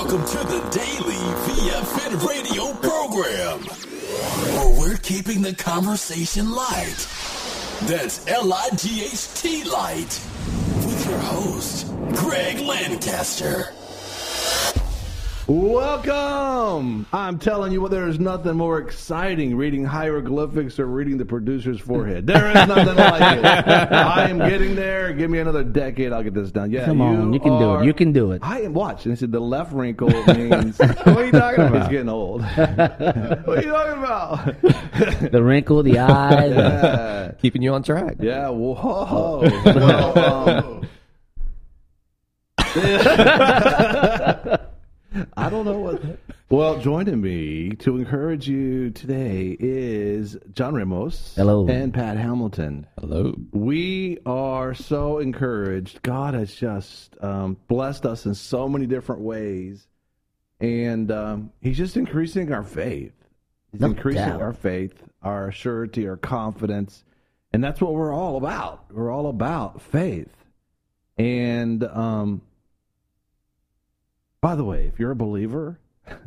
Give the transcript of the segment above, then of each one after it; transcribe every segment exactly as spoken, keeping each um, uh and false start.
Welcome to the Daily V F N Radio program, where we're keeping the conversation light. That's L I G H T light. With your host, Greg Lancaster. Welcome! I'm telling you what, there is nothing more exciting reading hieroglyphics or reading the producer's forehead. There is nothing like it. I am getting there. Give me another decade, I'll get this done. Yeah, Come on, you, you can are, do it. You can do it. I am watch. And he said the left wrinkle means. What are you talking about? He's getting old. What are you talking about? The wrinkle, the eye. Yeah. Keeping you on track. Yeah, whoa. Well, um, I don't know what. Well, joining me to encourage you today is John Ramos. Hello. And Pat Hamilton. Hello. We are so encouraged. God has just um, blessed us in so many different ways. And um, he's just increasing our faith. He's No increasing doubt. our faith, our surety, our confidence. And that's what we're all about. We're all about faith. And, um, by the way, if you're a believer,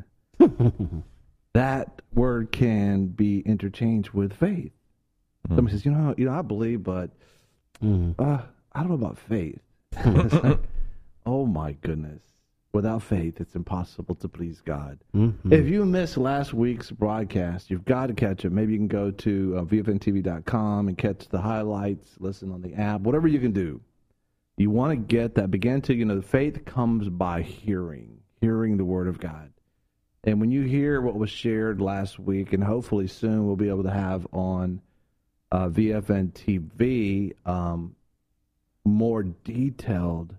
that word can be interchanged with faith. Mm-hmm. Somebody says, you know, you know, I believe, but mm. uh, I don't know about faith. It's like, oh my goodness. Without faith, it's impossible to please God. Mm-hmm. If you missed last week's broadcast, you've got to catch it. Maybe you can go to uh, V F N T V dot com and catch the highlights, listen on the app, whatever you can do. You want to get that, begin to, you know, faith comes by hearing, hearing the Word of God. And when you hear what was shared last week, and hopefully soon we'll be able to have on uh, V F N T V um, more detailed,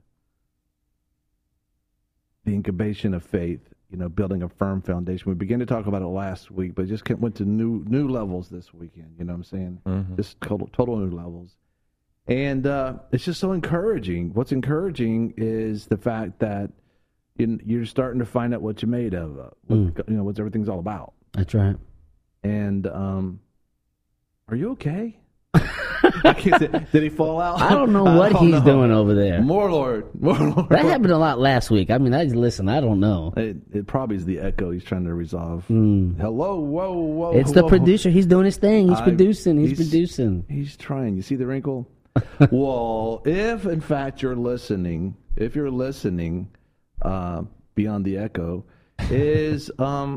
the incubation of faith, you know, building a firm foundation. We began to talk about it last week, but it just went to new new levels this weekend, you know what I'm saying? Mm-hmm. Just total, total new levels. And uh, it's just so encouraging. What's encouraging is the fact that you, you're starting to find out what you're made of, uh, what, mm. you know, what everything's all about. That's right. And um, are you okay? I can't say, did he fall out? I don't know what don't he's know. doing over there. More Lord. More Lord. That happened a lot last week. I mean, I just listen. I don't know. It, it probably is the echo he's trying to resolve. Mm. Hello, whoa, whoa. It's whoa. the producer. He's doing his thing. He's I, producing. He's, he's producing. He's trying. You see the wrinkle? Well, if in fact you're listening, if you're listening, uh, beyond the echo, is um,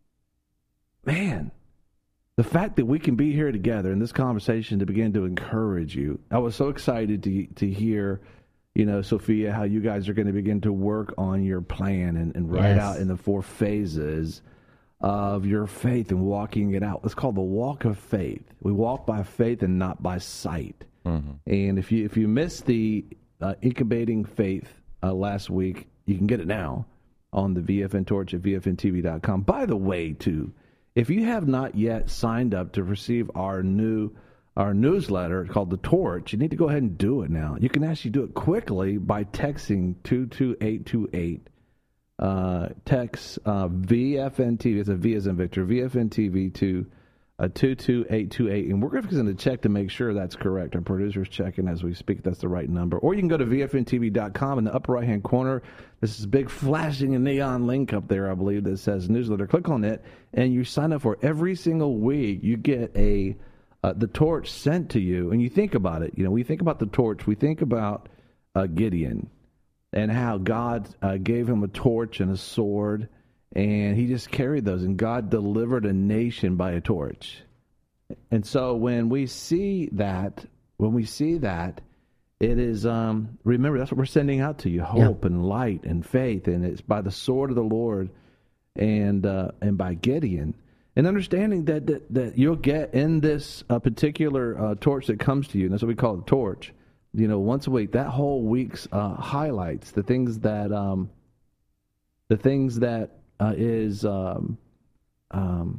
man, the fact that we can be here together in this conversation to begin to encourage you. I was so excited to to hear, you know, Sophia, how you guys are going to begin to work on your plan and, and write yes. out in the four phases of your faith and walking it out. It's called the walk of faith. We walk by faith and not by sight. Mm-hmm. And if you if you missed the uh, incubating faith uh, last week, you can get it now on the V F N Torch at V F N T V dot com. By the way, too, if you have not yet signed up to receive our new our newsletter called The Torch, you need to go ahead and do it now. You can actually do it quickly by texting two two eight two eight. Uh, text uh, V F N T V, it's a V as in Victor, V F N T V to uh, two two eight two eight, and we're going to check to make sure that's correct. Our producer's checking as we speak that's the right number. Or you can go to V F N T V dot com in the upper right-hand corner. This is a big flashing and neon link up there, I believe, that says newsletter. Click on it, and you sign up for every single week. You get a uh, the torch sent to you, and you think about it. You know, we think about the torch. We think about uh, Gideon and how God uh, gave him a torch and a sword, and he just carried those, and God delivered a nation by a torch. And so when we see that, when we see that, it is, um, remember, that's what we're sending out to you, hope yeah. and light and faith, and it's by the sword of the Lord and uh, and by Gideon. And understanding that that, that you'll get in this uh, particular uh, torch that comes to you, and that's what we call the torch, you know, once a week, that whole week's uh, highlights, the things that, um, the things that uh, is, um, um,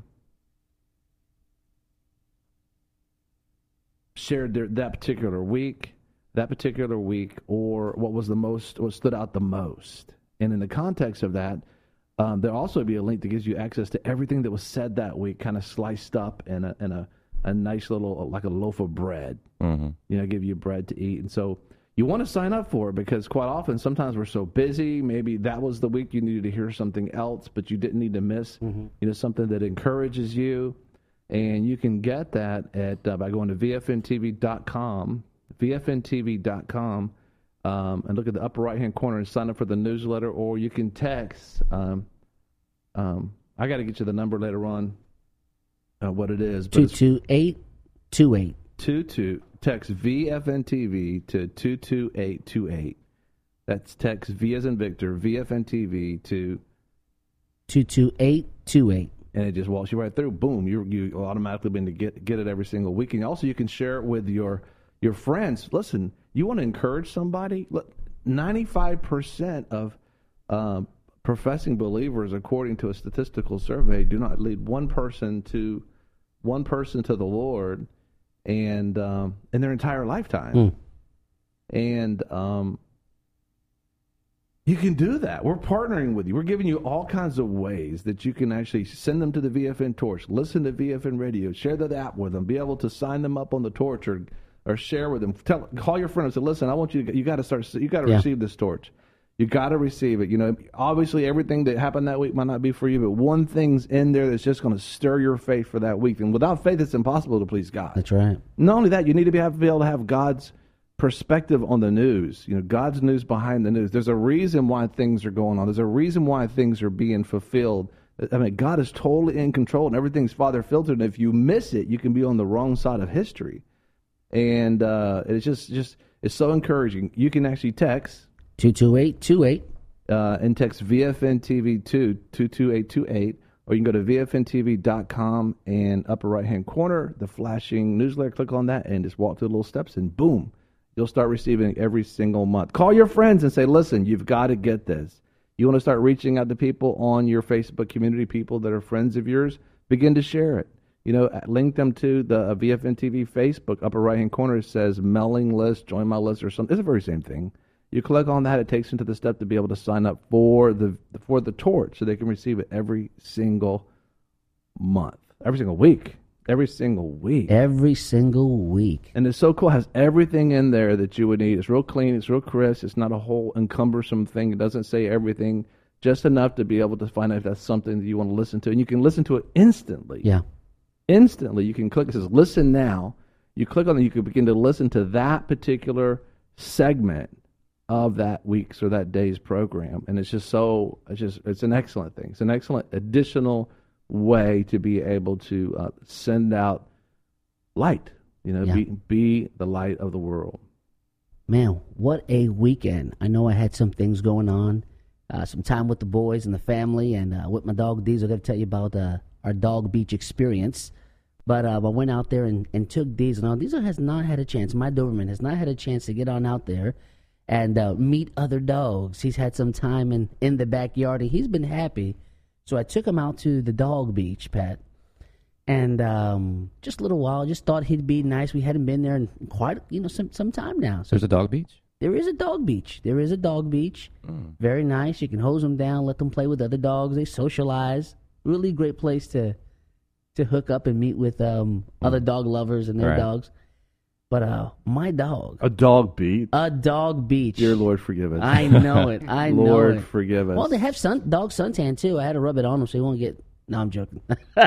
shared there, that particular week, that particular week, or what was the most, what stood out the most. And in the context of that, um, there'll also be a link that gives you access to everything that was said that week, kind of sliced up in a, in a, a nice little, like a loaf of bread, mm-hmm. you know, give you bread to eat. And so you want to sign up for it because quite often, sometimes we're so busy. Maybe that was the week you needed to hear something else, but you didn't need to miss, mm-hmm. you know, something that encourages you. And you can get that at uh, by going to V F N T V dot com, V F N T V dot com, um, and look at the upper right-hand corner and sign up for the newsletter, or you can text. Um, um, I got to get you the number later on, uh, what it is. two two eight two eight. Two two text V F N T V to two two eight two eight. That's text V as in Victor, V F N T V to two two eight two eight. And it just walks you right through. Boom, you you automatically been to get get it every single week. And also you can share it with your your friends. Listen, you want to encourage somebody? Look, ninety-five percent of uh, professing believers, according to a statistical survey, do not lead one person to one person to the Lord, and um, in their entire lifetime. Mm. And um, you can do that. We're partnering with you. We're giving you all kinds of ways that you can actually send them to the V F N Torch, listen to V F N Radio, share that app with them, be able to sign them up on the Torch, or or share with them. Tell, call your friend and say, "Listen, I want you to. You got to start. You got to yeah. receive this Torch. You got to receive it. You know, obviously everything that happened that week might not be for you, but one thing's in there that's just going to stir your faith for that week. And without faith, it's impossible to please God. That's right. Not only that, you need to be, have to be able to have God's perspective on the news, you know, God's news behind the news. There's a reason why things are going on. There's a reason why things are being fulfilled. I mean, God is totally in control, and everything's Father filtered. And if you miss it, you can be on the wrong side of history. And uh, it's just, just it's so encouraging. You can actually text two two eight two eight uh, and text V F N T V to two two eight two eight, or you can go to V F N T V dot com and upper right hand corner, the flashing newsletter. Click on that and just walk through the little steps, and boom. You'll start receiving every single month. Call your friends and say, listen, you've got to get this. You want to start reaching out to people on your Facebook community, people that are friends of yours, begin to share it. You know, link them to the V F N T V Facebook. Upper right-hand corner, it says mailing list, join my list, or something. It's the very same thing. You click on that, it takes you to the step to be able to sign up for the for the Torch so they can receive it every single month, every single week. Every single week. Every single week. And it's so cool. It has everything in there that you would need. It's real clean. It's real crisp. It's not a whole encumbersome thing. It doesn't say everything. Just enough to be able to find out if that's something that you want to listen to. And you can listen to it instantly. Yeah. Instantly. You can click. It says, listen now. You click on it. You can begin to listen to that particular segment of that week's or that day's program. And it's just so, it's just, it's an excellent thing. It's an excellent additional way to be able to uh, send out light, you know, yeah. be be the light of the world. Man, what a weekend. I know I had some things going on, uh, some time with the boys and the family, and uh, with my dog Diesel. I got to tell you about uh, our dog beach experience. But uh, I went out there and, and took Diesel. Now, Diesel has not had a chance, my Doberman has not had a chance to get on out there and uh, meet other dogs. He's had some time in, in the backyard, and he's been happy. So I took him out to the dog beach, Pat, and um, just a little while. Just thought he'd be nice. We hadn't been there in quite, you know, some some time now. So there's a dog beach? There is a dog beach. There is a dog beach. Mm. Very nice. You can hose them down, let them play with other dogs. They socialize. Really great place to to hook up and meet with um, mm. other dog lovers and their right. dogs. But uh, my dog. A dog beach? A dog beach. Dear Lord, forgive us. I know it. I know Lord, it. Lord, forgive us. Well, they have sun, dog suntan, too. I had to rub it on him so he won't get... No, I'm joking.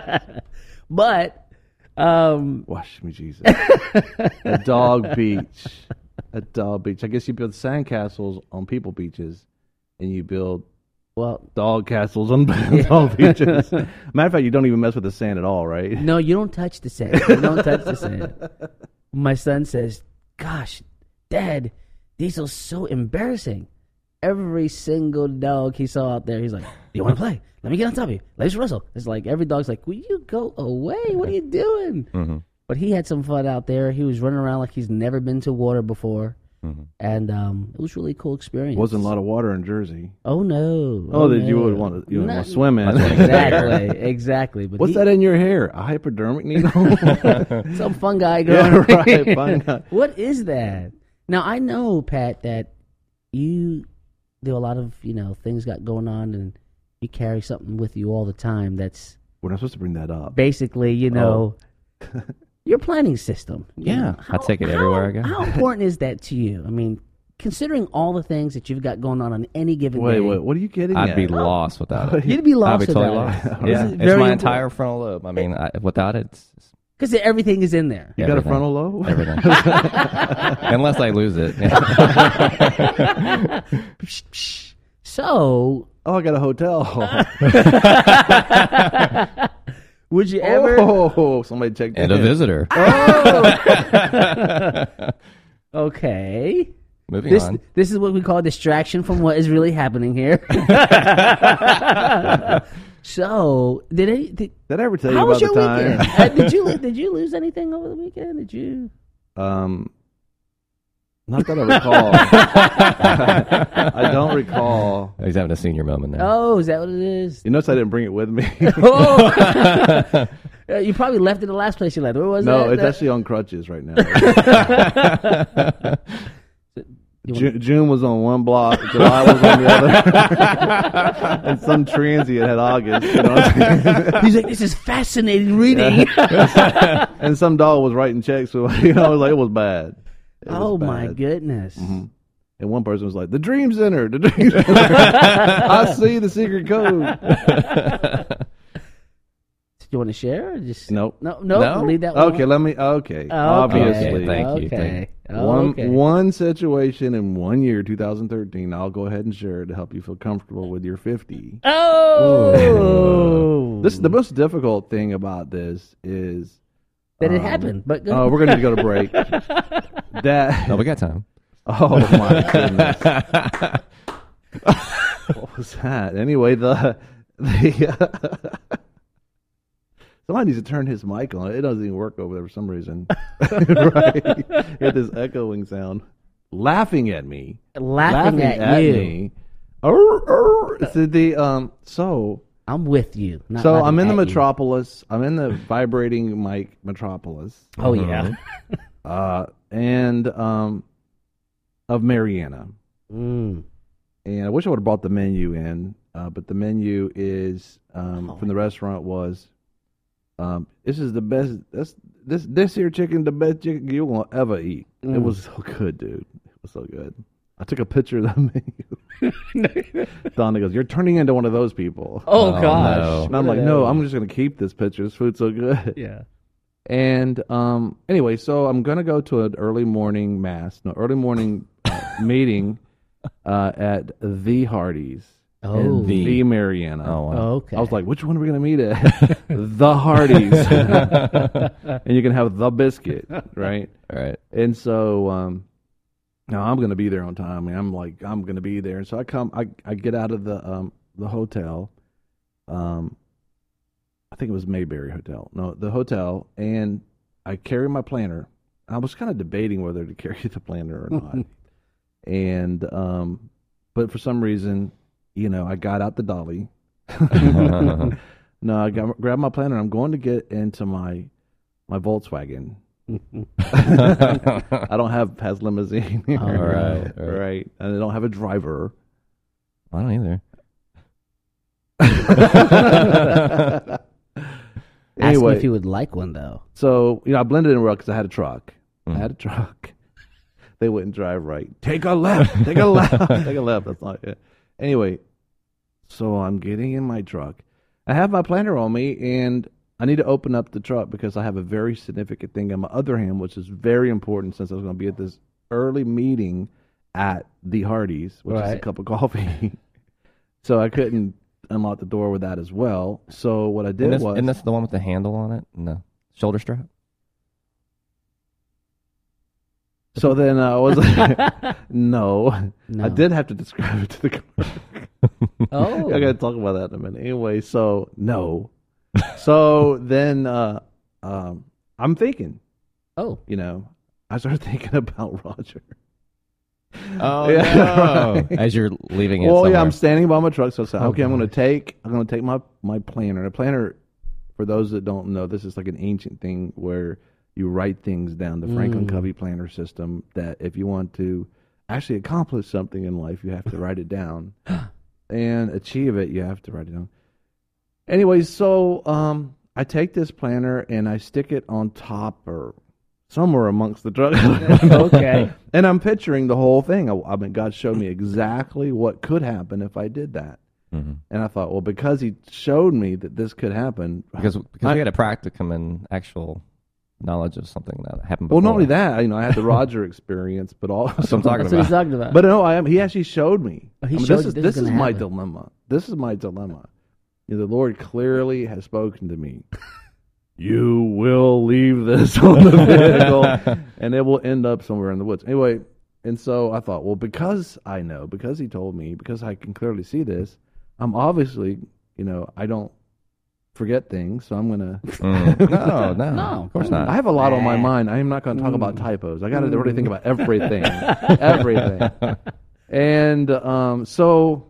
But... Um, Wash me, Jesus. A dog beach. A dog beach. I guess you build sandcastles on people beaches, and you build... Well, dog castles on dog beaches. Matter of fact, you don't even mess with the sand at all, right? No, you don't touch the sand. You don't touch the sand. My son says, gosh, Dad, Diesel's so embarrassing. Every single dog he saw out there, he's like, you want to play? Let me get on top of you. Let's wrestle. It's like every dog's like, will you go away? What are you doing? Mm-hmm. But he had some fun out there. He was running around like he's never been to water before. Mm-hmm. And um, it was really a cool experience. Wasn't a lot of water in Jersey. Oh, no. Oh, oh that no. you would want to, you would want to swim in. Exactly, exactly. But What's he, that in your hair? A hypodermic needle? Some fungi growing. Yeah, right, fungi. What is that? Now, I know, Pat, that you do a lot of, you know, things got going on, and you carry something with you all the time that's... We're not supposed to bring that up. Basically, you know... Oh. Your planning system. Yeah, how, I take it how, everywhere I go. How important is that to you? I mean, considering all the things that you've got going on on any given Wait, day. wait, what are you getting I'd at? be lost without it. You'd be lost I'd be totally without lost. it. Yeah, This is it's very my important. entire frontal lobe. I mean, I, without it, it's it's Because everything is in there. You got a everything. frontal lobe? Everything. Unless I lose it. So, Oh, I got a hotel. would you ever? Oh, somebody checked And in. a visitor. Okay. Moving This on. this is what we call distraction from what is really happening here. So, did it? Did, Did I ever tell you how about was your the time? weekend? uh, did you did you lose anything over the weekend? Did you? Um, not that I recall. I don't recall. He's having a senior moment now. Oh, is that what it is? You notice I didn't bring it with me. Oh, Uh, you probably left it the last place you left. Where was no, that? it's That- actually on crutches right now. You Ju- June was on one block, July was on the other, and some transient had August. You know what I'm saying? He's like, this is fascinating reading. And some dog was writing checks, so you know, like it was bad. It was Oh my bad. goodness! And one person was like, "The Dream Center, the Dream Center. I see the secret code." Do you want to share? Or just Nope. No, no, No? leave that one. Okay, let me. Okay, Okay. obviously, Thank you, Okay. thank one Okay. one situation in one year, two thousand thirteen. I'll go ahead and share it to help you feel comfortable with your fifty. Oh, This the most difficult thing about this is that it um, happened. But go Oh, we're gonna need to go to break. That No, we got time. oh my goodness, what was that? Anyway, the the somebody needs to turn his mic on. It doesn't even work over there for some reason. Right? You get this echoing sound. Laughing at me. laughing, at, you. me. Arr, arr. So the um so I'm with you. Not so laughing I'm in the at you. metropolis. I'm in the vibrating mic metropolis. Oh yeah. Uh and um of Mariana. Mm. And I wish I would have brought the menu in, uh, but the menu is um, Oh. from the restaurant was um, this is the best this this this here chicken the best chicken you will ever eat. It Mm. was so good, dude. It was so good. I took a picture of the menu. Donna goes, "You're turning into one of those people." Oh, Oh, gosh. no. And I'm like, "No, I'm just gonna keep this picture. This food's so good." Yeah. And um, anyway, so I'm gonna go to an early morning mass, no early morning uh, meeting uh, at the Hardee's. Oh. in The- the Mariana. Oh, wow. Oh, okay. I was like, which one are we going to meet at? The Hardee's. And you can have the biscuit, right? All right. And so um, now I'm going to be there on time. I mean, I'm like, I'm going to be there. And so I come, I, I get out of the um, the hotel. Um, I think it was Mayberry Hotel. No, the hotel. And I carry my planner. I was kind of debating whether to carry the planner or not. And, um, but for some reason, you know, I got out the dolly. No, I got, grabbed my planner. I'm going to get into my my Volkswagen. I don't have has limousine. Here. All right, all right. right. And I don't have a driver. I don't either. Ask Anyway, me if you would like one, though. so you know, I blended in well because I had a truck. Mm. I had a truck. They wouldn't drive right. Take a left. Take a left. Take a left. That's not it. Anyway, so I'm getting in my truck. I have my planner on me, and I need to open up the truck because I have a very significant thing in my other hand, which is very important since I was going to be at this early meeting at the Hardee's, which is a Right. cup of coffee. So I couldn't unlock the door with that as well. So what I did And, this, was and that's the one with the handle on it and the shoulder strap? so then I was like, no, No. I did have to describe it to the clerk. Oh. I got to talk about that in a minute. Anyway, so no. So then uh, um, I'm thinking, Oh. you know, I started thinking about Roger. Oh, Yeah, no. right. As you're leaving it Well, somewhere. yeah, I'm standing by my truck, so I said, Oh, okay, I'm going to gosh. take, I'm going to take my my planner. A planner, for those that don't know, this is like an ancient thing where you write things down. The Franklin Mm. Covey planner system. That if you want to actually accomplish something in life, you have to write it down, and achieve it, you have to write it down. Anyway, so um, I take this planner and I stick it on top or somewhere amongst the truck. Okay. And I'm picturing the whole thing. I, I mean, God showed me exactly what could happen if I did that. Mm-hmm. And I thought, well, because He showed me that this could happen, Because because I, we had a practicum and actual knowledge of something that happened before. well, not only that, you know, I had the Roger experience, but also That's what I'm talking That's what about. he's talking about. But no, I am. He actually showed me. Oh, he I mean, showed this you is this this is is gonna my happen. dilemma. This is my dilemma. You know, the Lord clearly has spoken to me. You will leave this on the vehicle, and it will end up somewhere in the woods. Anyway, and so I thought, well, because I know, because He told me, because I can clearly see this, I'm obviously, you know, I don't forget things, so I'm gonna. Mm. No, no, No. of course not. I have a lot on my Nah. mind. I am not going to talk about typos. I got to really think about everything, everything. And um, so,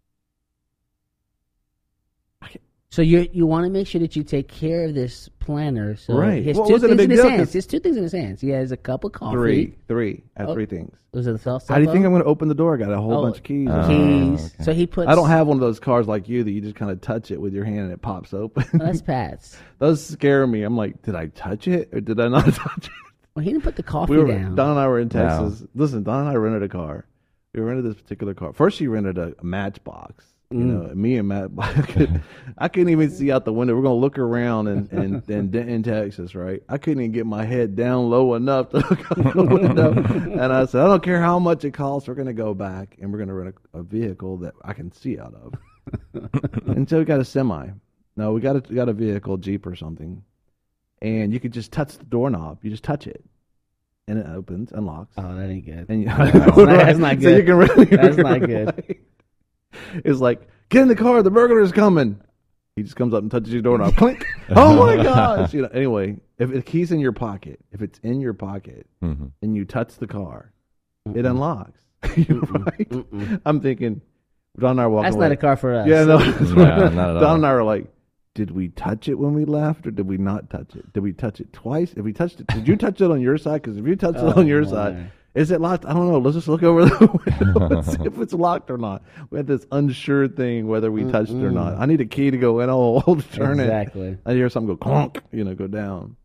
So you you want to make sure that you take care of this planner. So Right. He has Well, two was it a things big in his deal? hands. 'Cause- He has two things in his hands. He has a cup of coffee. three, three, I have Oh. three things. Was it the cell How do you think phone? I'm going to open the door? I got a whole Oh, bunch of keys. uh, Keys. okay. So he puts. I don't have one of those cars like you that you just kind of touch it with your hand and it pops open. Oh, that's Pat's. Those scare me. I'm like, did I touch it or did I not touch it? Well, he didn't put the coffee We were, down. Don and I were in No. Texas. Listen, Don and I rented a car. We rented this particular car. First, she rented a, a Matchbox. You know, and me and Matt, I, could, I couldn't even see out the window. We're gonna look around in, in, in Denton, Texas, right? I couldn't even get my head down low enough to look out the window. And I said, I don't care how much it costs. We're gonna go back and we're gonna rent a, a vehicle that I can see out of. And so we got a semi. No, we got a we got a vehicle, Jeep or something, and you could just touch the doorknob. You just touch it, and it opens, unlocks. Oh, that ain't good. And you, That's not- that's not So you good. can really, That's not good. It's like, get in the car, the burglar is coming. He just comes up and touches your doorknob. Clink. Oh my gosh. You know, anyway, if the key's in your pocket, if it's in your pocket Mhm. and you touch the car, it unlocks. Right? I'm thinking, Don and I are walking That's away. not a car for us. Yeah, no. No, not at Don all. and I were like, did we touch it when we left or did we not touch it? Did we touch it twice? If we touched it, did you touch it on your side? Because if you touched Oh, it on your my. side, is it locked? I don't know. Let's just look over the window and see if it's locked or not. We had this unsure thing whether we touched it or not. I need a key to go in. I'll hold to turn Exactly. it. I hear something go clonk, you know, go down.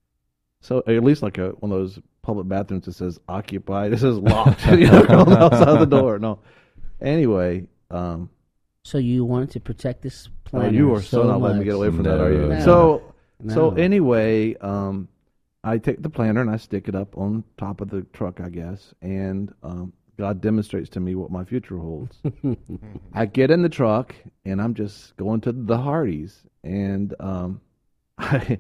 So at least like a, one of those public bathrooms that says occupied. It says locked you know, on the outside of the door. No. Anyway, um, So you wanted to protect this oh, planner. you are so, so not letting me much. get away from that, are you? No. So, No. so anyway, um, I take the planner and I stick it up on top of the truck, I guess, and um, God demonstrates to me what my future holds. I get in the truck and I'm just going to the Hardys, and um, I,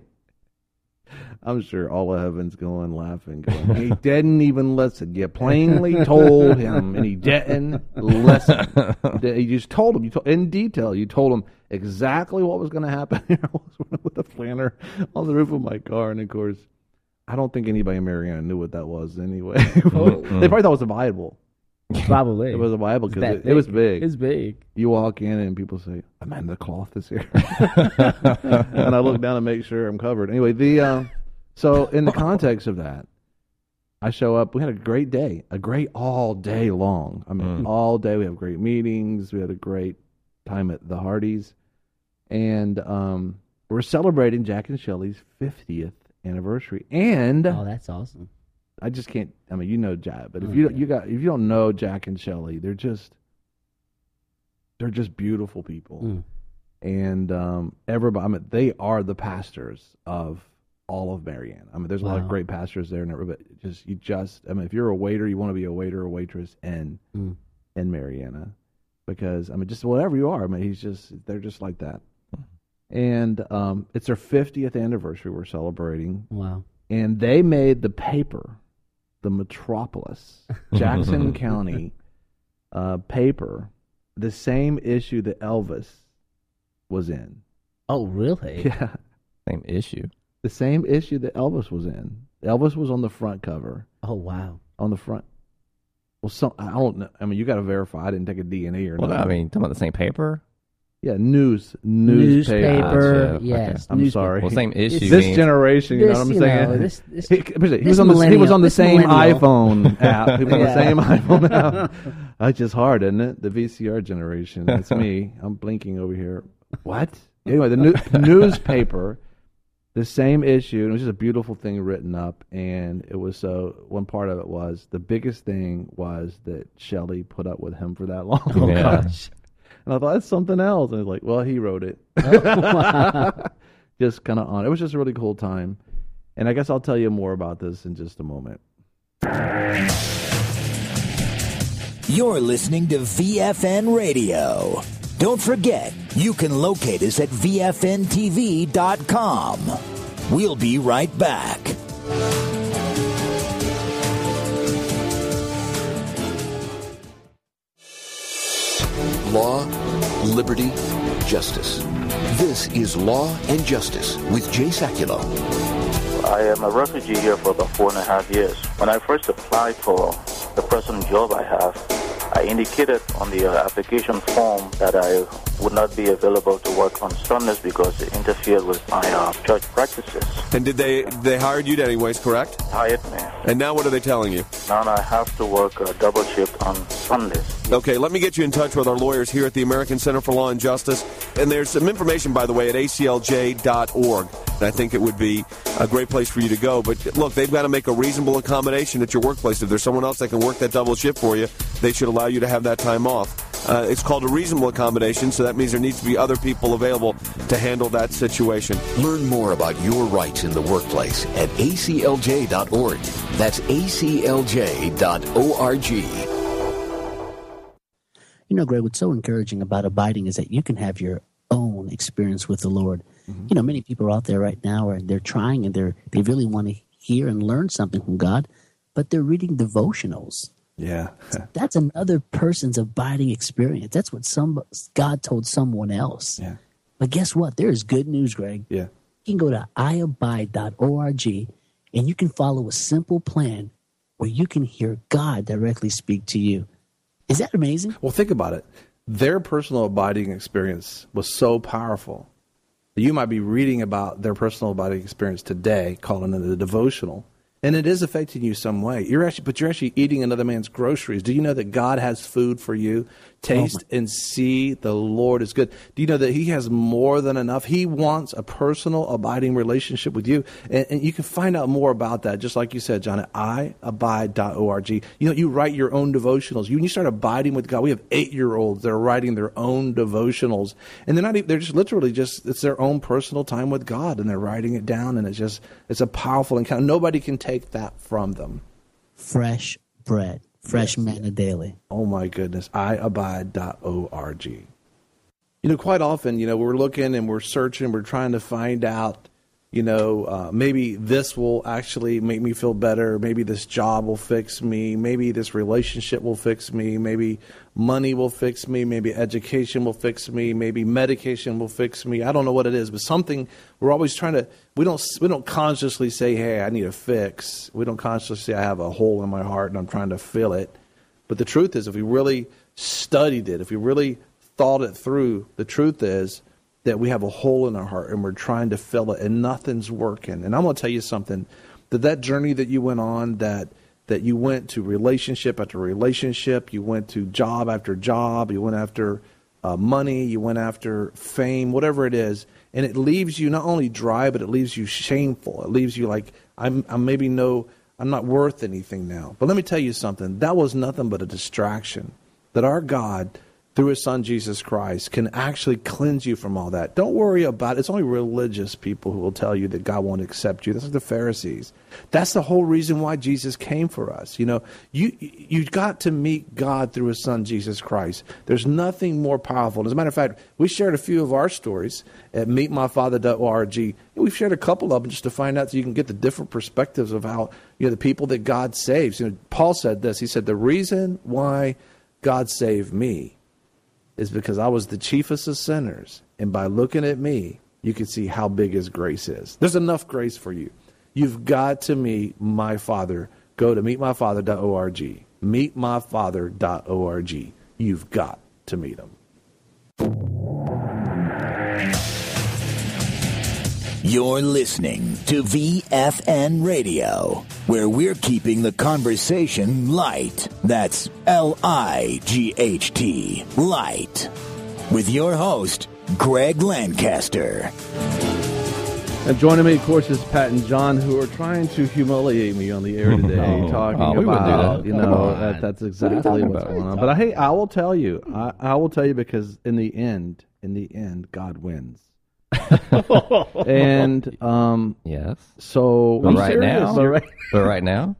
I'm sure all of heaven's going laughing, going, he didn't even listen. You plainly told him, and he didn't listen. You just told him, you told, in detail, you told him exactly what was going to happen. I was with a planner on the roof of my car, and of course, I don't think anybody in Mariana knew what that was anyway. They probably thought it was a Bible. Probably. It was a Bible because That it, it was big. It's big. You walk in and people say, "A man, the cloth is here," and I look down and make sure I'm covered. Anyway, the uh, so in the context of that, I show up. We had a great day, a great all day long. I mean, Mm. all day. We have great meetings. We had a great time at the Hardys, and um, we're celebrating Jack and Shelley's fiftieth anniversary. And Oh, that's awesome. I just can't. I mean, you know Jack, but if you you got if you don't know Jack and Shelley, they're just they're just beautiful people, Mm. and um, everybody. I mean, they are the pastors of all of Marianna. I mean, there's a lot of Wow. great pastors there, and everybody just you just. I mean, if you're a waiter, you want to be a waiter or waitress in Mm. in Marianna, because I mean, just whatever you are. I mean, he's just they're just like that. And um, it's their fiftieth anniversary we're celebrating. Wow. And they made the paper, the Metropolis, Jackson County uh, paper, the same issue that Elvis was in. Oh, really? Yeah, Same issue. the same issue that Elvis was in. Elvis was on the front cover, Oh, wow. on the front. Well, some I don't know. I mean, you got to verify. I didn't take a D N A or Well, nothing. I mean, talking about the same paper. yeah, news, newspaper. Newspaper. Gotcha. Yes. I'm newspaper. sorry. Well, same issue. This means, generation, you know This, what I'm you saying? know, this- this- he, he this was on the he was on the millennial- this same millennial. iPhone app. He was on the Yeah. same iPhone app. That's just hard, isn't it? The V C R generation. That's me. I'm blinking over here. What? Anyway, the new, newspaper the same issue, and it was just a beautiful thing written up, and it was so, one part of it was, the biggest thing was that Shelley put up with him for that long. Oh, Yeah. gosh. And I thought, that's something else. And I was like, well, he wrote it. Just kind of on. It was just a really cool time. And I guess I'll tell you more about this in just a moment. You're listening to V F N Radio. Don't forget, you can locate us at V F N T V dot com. We'll be right back. Law, liberty, justice. This is Law and Justice with Jay Sekulow. I am a refugee here for about four and a half years. When I first applied for the present job I have, I indicated on the uh, application form that I would not be available to work on Sundays because it interfered with my uh, church practices. And did they they hired you anyways, correct? Hired me. And now what are they telling you? Now I have to work a double shift on Sundays. Okay, let me get you in touch with our lawyers here at the American Center for Law and Justice. And there's some information, by the way, at A C L J dot org. And I think it would be a great place for you to go. But look, they've got to make a reasonable accommodation at your workplace. If there's someone else that can work that double shift for you, they should allow you to have that time off. Uh, it's called a reasonable accommodation, so that means there needs to be other people available to handle that situation. Learn more about your rights in the workplace at A C L J dot org. That's A C L J dot org. You know, Greg, what's so encouraging about abiding is that you can have your own experience with the Lord. Mm-hmm. You know, many people out there right now are they're trying and they're they really want to hear and learn something from God, but they're reading devotionals. Yeah. That's another person's abiding experience. That's what some God told someone else. Yeah. But guess what? There is good news, Greg. Yeah. You can go to I abide dot org and you can follow a simple plan where you can hear God directly speak to you. Is that amazing? Well, think about it. Their personal abiding experience was so powerful that you might be reading about their personal abiding experience today, calling it a devotional, and it is affecting you some way. You're actually, but you're actually eating another man's groceries. Do you know that God has food for you? Taste oh and see the Lord is good. Do you know that He has more than enough? He wants a personal, abiding relationship with you. And, and you can find out more about that, just like you said, John, at I abide dot org. You know, you write your own devotionals. You, when you start abiding with God, we have eight-year-olds that are writing their own devotionals. And they're not even, they're just literally just, it's their own personal time with God. And they're writing it down. And it's just, it's a powerful encounter. Nobody can take that from them. Fresh bread. Fresh yes. manna daily. Oh, my goodness. I abide dot org. You know, quite often, you know, we're looking and we're searching, we're trying to find out, you know, uh, maybe this will actually make me feel better. Maybe this job will fix me. Maybe this relationship will fix me. Maybe money will fix me. Maybe education will fix me. Maybe medication will fix me. I don't know what it is, but something we're always trying to, we don't, we don't consciously say, hey, I need a fix. We don't consciously say I have a hole in my heart and I'm trying to fill it. But the truth is, if we really studied it, if we really thought it through, the truth is that we have a hole in our heart and we're trying to fill it and nothing's working. And I'm going to tell you something, that that journey that you went on, that that you went to relationship after relationship, you went to job after job, you went after uh, money, you went after fame, whatever it is, and it leaves you not only dry, but it leaves you shameful. It leaves you like, I'm, I'm maybe no, I'm not worth anything now. But let me tell you something, that was nothing but a distraction. That our God, through His Son, Jesus Christ, can actually cleanse you from all that. Don't worry about it. It's only religious people who will tell you that God won't accept you. That's like the Pharisees. That's the whole reason why Jesus came for us. You know, you you got to meet God through His Son, Jesus Christ. There's nothing more powerful. As a matter of fact, we shared a few of our stories at meet my father dot org. We've shared a couple of them just to find out so you can get the different perspectives of how, you know, the people that God saves. You know, Paul said this. He said, the reason why God saved me is because I was the chiefest of sinners. And by looking at me, you can see how big His grace is. There's enough grace for you. You've got to meet my Father. Go to meet my father dot org. meet my father dot org. You've got to meet Him. You're listening to V F N Radio, where we're keeping the conversation light. That's L I G H T, light. With your host, Greg Lancaster. And joining me, of course, is Pat and John, who are trying to humiliate me on the air today, Oh, talking oh, we wouldn't do about, that. you Come know, on. that, that's What are you exactly talking what's about? going on. But I, hey, I will tell you, I, I will tell you because in the end, in the end, God wins. And um, Yes. so But I'm right serious. now, But right- Oh, but right now,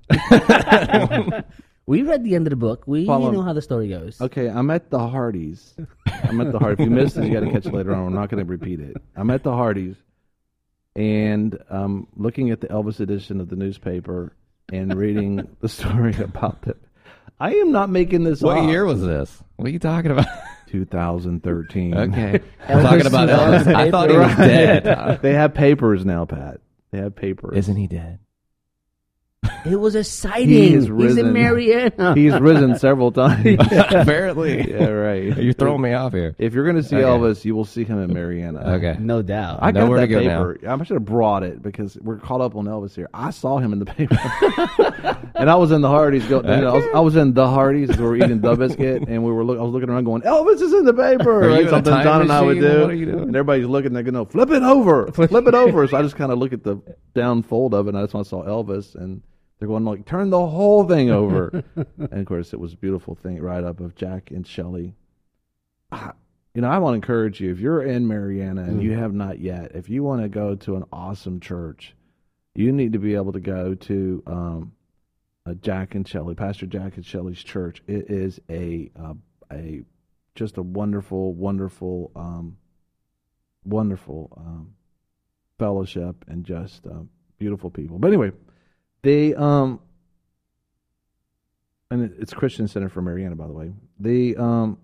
We read the end of the book. We Follow- know how the story goes. Okay, I'm at the Hardee's. I'm at the Hardee's. If you missed it, you got to catch it later on. I'm not going to repeat it. I'm at the Hardee's, and um, looking at the Elvis edition of the newspaper and reading the story about it. I am not making this what up. year was this? What are you talking about? two thousand thirteen. Okay, Elvis talking about is on Elvis. the I thought he paper. was dead. They have papers now, Pat. They have papers. Isn't he dead? It was a sighting. He is He's risen. in Marietta. He's risen several times. Apparently. Yeah, right. You're throwing me off here. If you're going to see Okay. Know you will see him in Mariana. Okay. No doubt. I know got where that to go paper. I should have brought it because we're caught up on Elvis here. I saw him in the paper, and I was in the Hardee's. Go, you know, I, was, I was in the Hardee's. We were eating the biscuit, and we were. Look, I was looking around, going, "Elvis is in the paper." Are you Right? in a Something time Don and I would machine? do. What are you doing? And everybody's looking. They're going, "No, flip it over, flip it over." So I just kind of look at the down fold of it, and that's when I saw Elvis, and they're going like, "Turn the whole thing over." And of course, it was a beautiful thing right up of Jack and Shelley. Ah, You know, I want to encourage you, if you're in Mariana and you have not yet, if you want to go to an awesome church, you need to be able to go to um, a Jack and Shelley, Pastor Jack and Shelley's church. It is a uh, a just a wonderful, wonderful, um, wonderful um, fellowship and just uh, beautiful people. But anyway, they um, and it- it's Christian Center for Mariana, by the way. The um.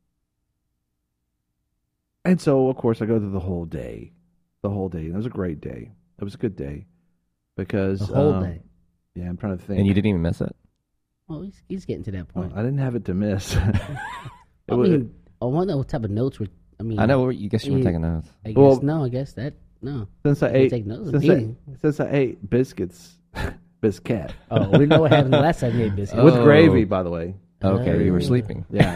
And so, of course, I go through the whole day, the whole day. And it was a great day. It was a good day because The whole um, day. Yeah, I'm trying to think. And you didn't even miss it? Well, he's, he's getting to that point. Well, I didn't have it to miss. It I was- mean, I wonder what type of notes were. I mean, I know. You guess you were you- taking notes. I guess Well- no. I guess that no. since I You ate take notes of since I, eating. since I ate biscuits, biscuit Oh, we know what happened the last time you ate biscuits. with Oh. gravy, by the way. Okay, you were Oh. sleeping. Yeah,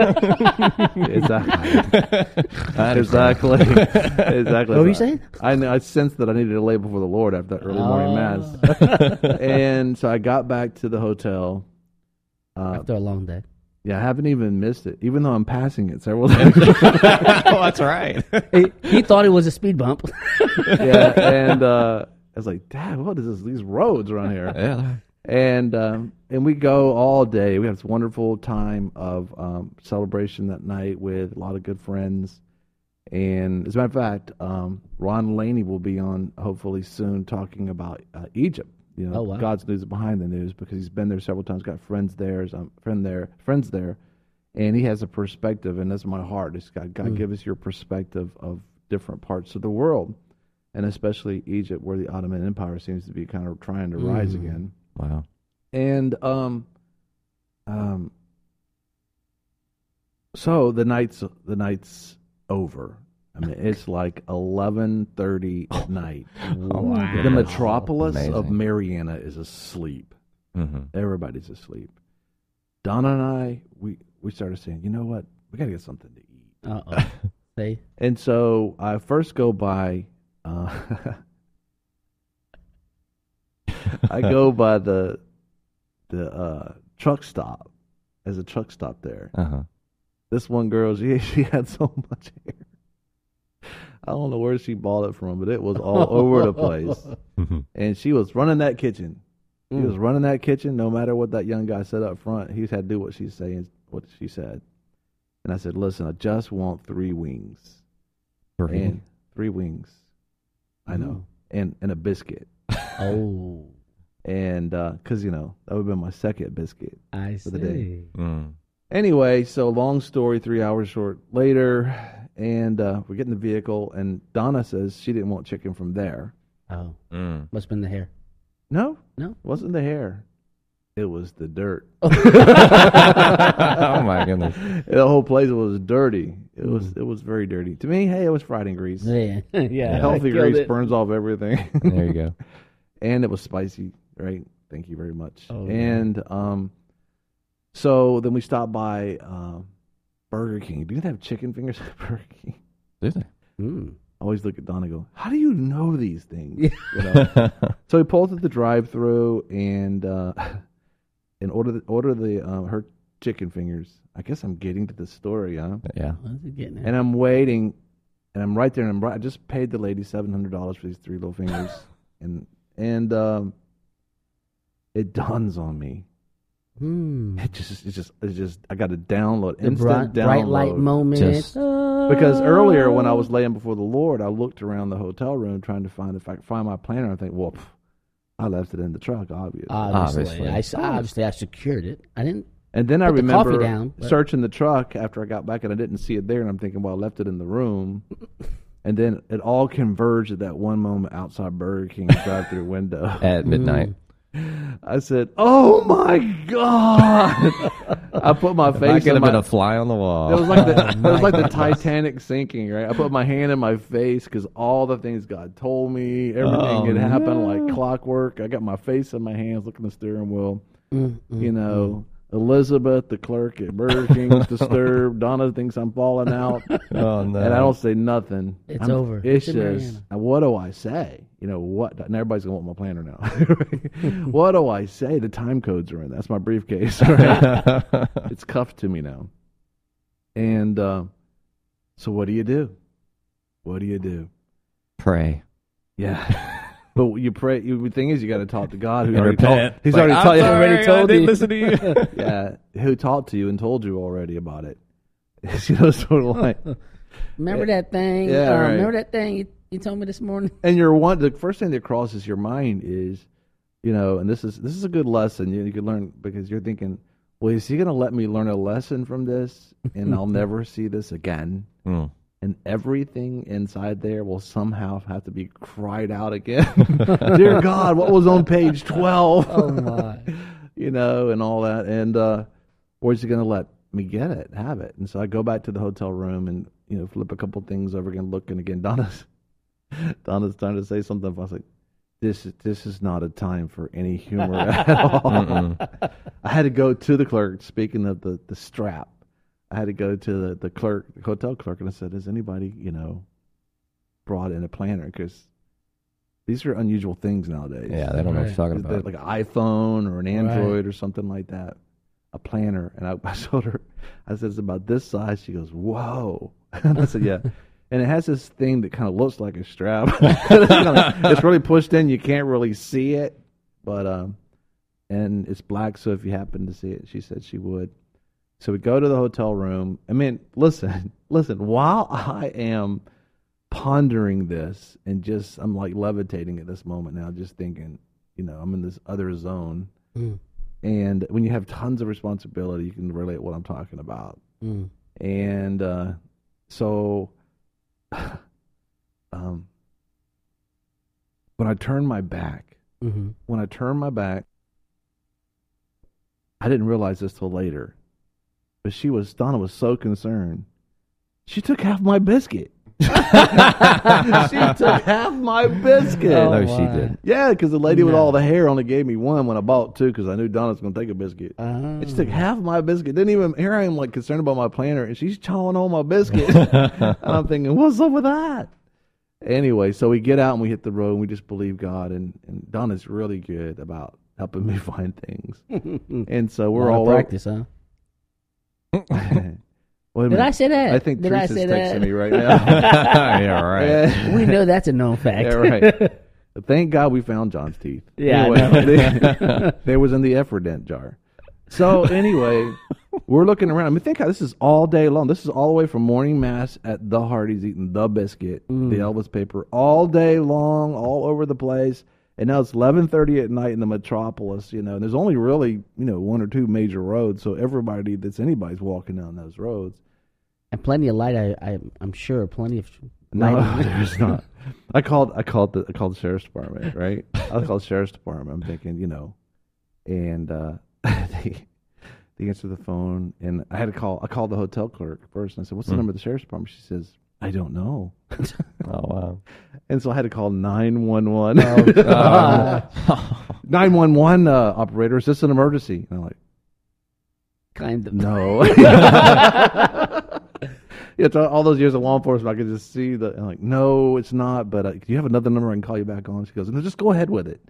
exactly, exactly, exactly. What were you saying? I know. I sensed that I needed to lay before the Lord after that early morning mass, Oh. and so I got back to the hotel. Uh, After a long day. Yeah, I haven't even missed it, even though I'm passing it several times. Oh, that's right. he, he thought it was a speed bump. Yeah, and uh, I was like, "Dad, what is this? These roads around here?" Yeah. And um, and we go all day. We have this wonderful time of um, celebration that night with a lot of good friends. And as a matter of fact, um, Ron Laney will be on hopefully soon talking about uh, Egypt. You know, Oh, wow. God's news behind the news, because he's been there several times, got friends there, um, friend there, friends there, and he has a perspective, and that's my heart. It's God, God, Mm. give us your perspective of different parts of the world, and especially Egypt, where the Ottoman Empire seems to be kind of trying to rise Mm. again. Wow. And um, um, so the night's the night's over. I mean, it's like eleven thirty at night. Oh my The goodness. metropolis of Amazing. Mariana is asleep. Mm-hmm. Everybody's asleep. Donna and I, we we started saying, you know what, we got to get something to eat. Uh oh. See? And so I first go by. Uh, I go by the the uh, truck stop. There's a truck stop there. Uh-huh. This one girl, she she had so much hair. I don't know where she bought it from, but it was all over the place. And she was running that kitchen. She Mm. was running that kitchen. No matter what that young guy said up front, he had to do what she's saying, what she said. And I said, "Listen, I just want three wings Three. and three wings. I know, and and a biscuit." Oh, And because you know that would have been my second biscuit. I For the day. see. Mm. Anyway, so long story, three hours short later, and uh, we get in the vehicle, and Donna says she didn't want chicken from there. Oh, Mm. must have been the hair. No, No? it wasn't the hair. It was the dirt. Oh my goodness. The whole place was dirty. It was it was very dirty. To me, hey, it was fried in grease. Yeah, yeah. Healthy I killed grease it. burns off everything. There you go. And it was spicy, right? Thank you very much. Oh, yeah. and um, so then we stopped by um, Burger King. Do you have chicken fingers at Burger King? Did they? Mm. I always look at Don and go, how do you know these things? You know? So we pulled to the drive-through and uh, and order the, order the uh, her chicken fingers. I guess I'm getting to the story, huh? Yeah. What's it getting at? And I'm waiting, and I'm right there, and I'm right, I just paid the lady seven hundred dollars for these three little fingers, and and um, it dawns on me. Hmm. It just, it's just, it's just. I got to download, The instant bright, download. bright light moment. Just- Because earlier when I was laying before the Lord, I looked around the hotel room trying to find if I could find my planner. I think, well, pff, I left it in the truck, obviously. Obviously, Obviously. I, s- obviously, I secured it. I didn't. and then I put the coffee remember down, but- searching the truck after I got back, and I didn't see it there. And I'm thinking, well, I left it in the room. And then it all converged at that one moment outside Burger King's drive-through window. At midnight. I said, "Oh my God!" I put my I face. could in have my, been a fly on the wall. It was like the it was like the Titanic sinking, right? I put my hand in my face because all the things God told me, everything Oh, had happened no. like clockwork. I got my face in my hands, looking at the steering wheel. Mm, mm, You know, Elizabeth, the clerk at Burger King, is disturbed. Donna thinks I'm falling out, Oh, no. and I don't say nothing. It's I'm- over. It's It's in just, Mariana. what do I say? You know what? And everybody's gonna want my planner now. What do I say? The time codes are in. That's my briefcase. Right? It's cuffed to me now. And uh, so, what do you do? What do you do? Pray. Yeah, but you pray. You, the thing is, you got to talk to God, who And already repent. told. He's Like, already, I'm told, sorry, already told I didn't you. listen to you. Yeah, who talked to you and told you already about it. You know, sort of like. Remember that thing? Yeah, uh, right. Remember that thing you, you told me this morning? And your one, the first thing that crosses your mind is, you know, and this is this is a good lesson you, you could learn because you're thinking, well, is he going to let me learn a lesson from this, and I'll never see this again? Mm. And everything inside there will somehow have to be cried out again. Dear God, what was on page twelve? Oh my! You know, and all that, and uh, or is he going to let me get it, have it? And so I go back to the hotel room and you know flip a couple things over again, looking again. Donna's Donna's trying to say something. I was like, this is this is not a time for any humor at all. I had to go to the clerk. Speaking of the, the strap, I had to go to the, the clerk, the hotel clerk, and I said, "Has anybody, you know, brought in a planner? Because these are unusual things nowadays. Yeah, they don't know what you're talking Is there about. like an iPhone or an Android or something like that, a planner." And I, I showed her. I said, "It's about this size." She goes, "Whoa!" And I said, "Yeah." And it has this thing that kind of looks like a strap. it's, kinda, it's really pushed in. You can't really see it, but um, and it's black. So if you happen to see it, she said she would. So we go to the hotel room. I mean, listen, listen. While I am pondering this and just, I'm like levitating at this moment now, just thinking, you know, I'm in this other zone. Mm. And when you have tons of responsibility, you can relate what I'm talking about. Mm. And uh, so, um, when I turned my back, Mm-hmm. when I turned my back, I didn't realize this till later, but she was, Donna was so concerned. She took half my biscuit. She took half my biscuit. Oh, no, my. she did. Yeah, because the lady with No. all the hair only gave me one when I bought two because I knew Donna's going to take a biscuit. Oh. And she took half my biscuit. Didn't even, here I am like concerned about my planner, and she's chawing on my biscuit. And I'm thinking, what's up with that? Anyway, so we get out and we hit the road and we just believe God. And, and Donna's really good about helping me find things. And so we're A lot all of practice, huh? Wait a Did minute. I say that? I think Did I Teresa's say texting that? me right now. Yeah, right. Yeah. We know that's a known fact. Yeah, right. Thank God we found John's teeth. Yeah, I Anyway, they, they was in the Efferdent jar. So anyway, we're looking around. I mean, think how this is all day long. This is all the way from morning mass at the Hardee's eating the biscuit, Mm. the Elvis paper, all day long, all over the place. And now it's eleven thirty at night in the metropolis, you know. And there's only really, you know, one or two major roads, so everybody that's anybody's walking down those roads. And plenty of light. I, I, I'm sure plenty of No, light. there's not. I called. I called the. I called the sheriff's department. Right. I called the sheriff's department. I'm thinking, you know, and uh, they they answered the phone, and I had to call. I called the hotel clerk first, and I said, "What's the Hmm. number of the sheriff's department?" She says, "I don't know." Oh, wow. And so I had to call nine one one. Oh, nine one one operator. Is this an emergency? And I'm like, kind of. no. yeah, so all those years of law enforcement, I could just see the. I'm like, no, it's not. But uh, do you have another number I can call you back on? She goes, no, just go ahead with it.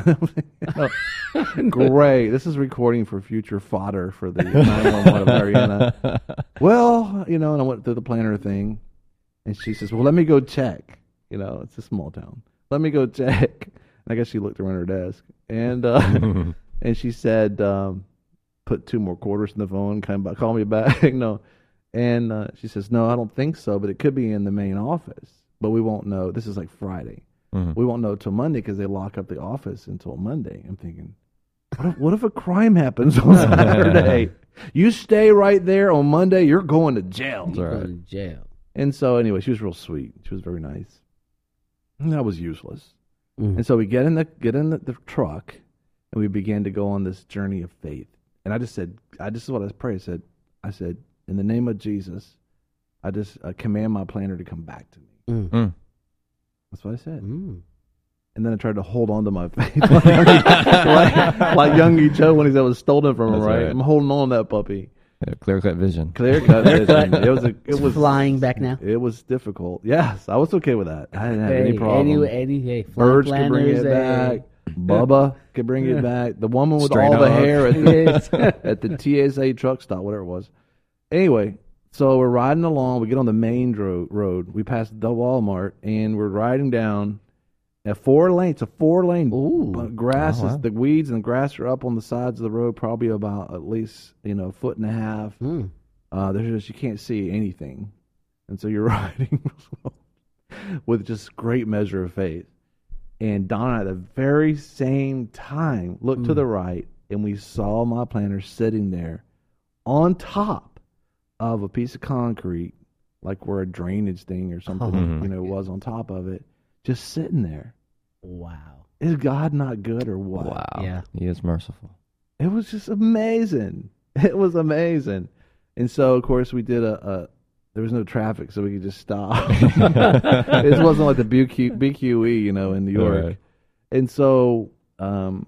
You know, great. This is recording for future fodder for the nine one one of Mariana. Well, you know, and I went through the planner thing, and she says, well, let me go check. You know, it's a small town. Let me go check. And I guess she looked around her desk, and uh, and she said, um, put two more quarters in the phone, kind of call me back. No. And uh, she says, no, I don't think so, but it could be in the main office. But we won't know. This is like Friday. Mm-hmm. We won't know until Monday because they lock up the office until Monday. I'm thinking, what if, what if a crime happens on Saturday? You stay right there on Monday, you're going to jail. You're going to jail. And so anyway, she was real sweet. She was very nice. And that was useless. Mm-hmm. And so we get in the get in the, the truck, and we began to go on this journey of faith. And I just said, I just is what I prayed. I said, I said, in the name of Jesus, I just uh, command my planner to come back to me. Mm. That's what I said. Mm. And then I tried to hold on to my faith. like, like, like Youngie Joe when he said it was stolen from him, right? right? I'm holding on to that puppy. Yeah, clear-cut vision. Clear-cut vision. It was, a, it it's was flying back now. It was difficult. Yes, I was okay with that. I didn't have hey, any problem. Eddie, Eddie, hey, Birds could bring it back. Bubba could bring it back. The woman with Straight all the hair at the, at the T S A truck stop, whatever it was. Anyway, so we're riding along. We get on the main dro- road. We pass the Walmart, and we're riding down at four lanes. A four lane. Ooh, grass oh, wow. is the weeds and the grass are up on the sides of the road, probably about at least you know a foot and a half. Mm. Uh, there's just you can't see anything, and so you're riding with just great measure of faith. And Donna at the very same time looked mm. to the right, and we saw my planner sitting there on top of a piece of concrete, like where a drainage thing or something, oh, you know, was on top of it, just sitting there. Wow. Is God not good or what? Wow. Yeah. He is merciful. It was just amazing. It was amazing. And so, of course, we did a, a there was no traffic, so we could just stop. It wasn't like the B Q, B Q E, you know, in New York. Right. And so um,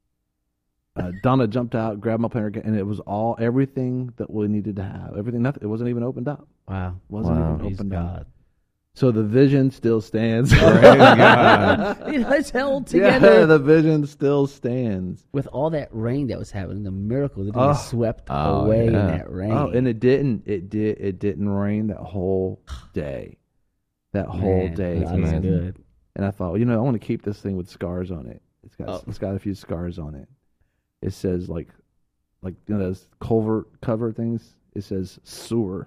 uh, Donna jumped out, grabbed my planner, and it was all, everything that we needed to have. Everything, nothing, it wasn't even opened up. Wow. Wasn't wow. even Praise opened God. up. So the vision still stands. Praise God. It's held together. Yeah, the vision still stands. With all that rain that was happening, the miracle that oh. was swept oh, away yeah. in that rain. Oh, and it didn't. It did. It didn't rain that whole day. That whole Man, day. That's man. good. And I thought, well, you know, I want to keep this thing with scars on it. It's got. Oh. It's got a few scars on it. It says like, like you know those culvert cover things. It says sewer.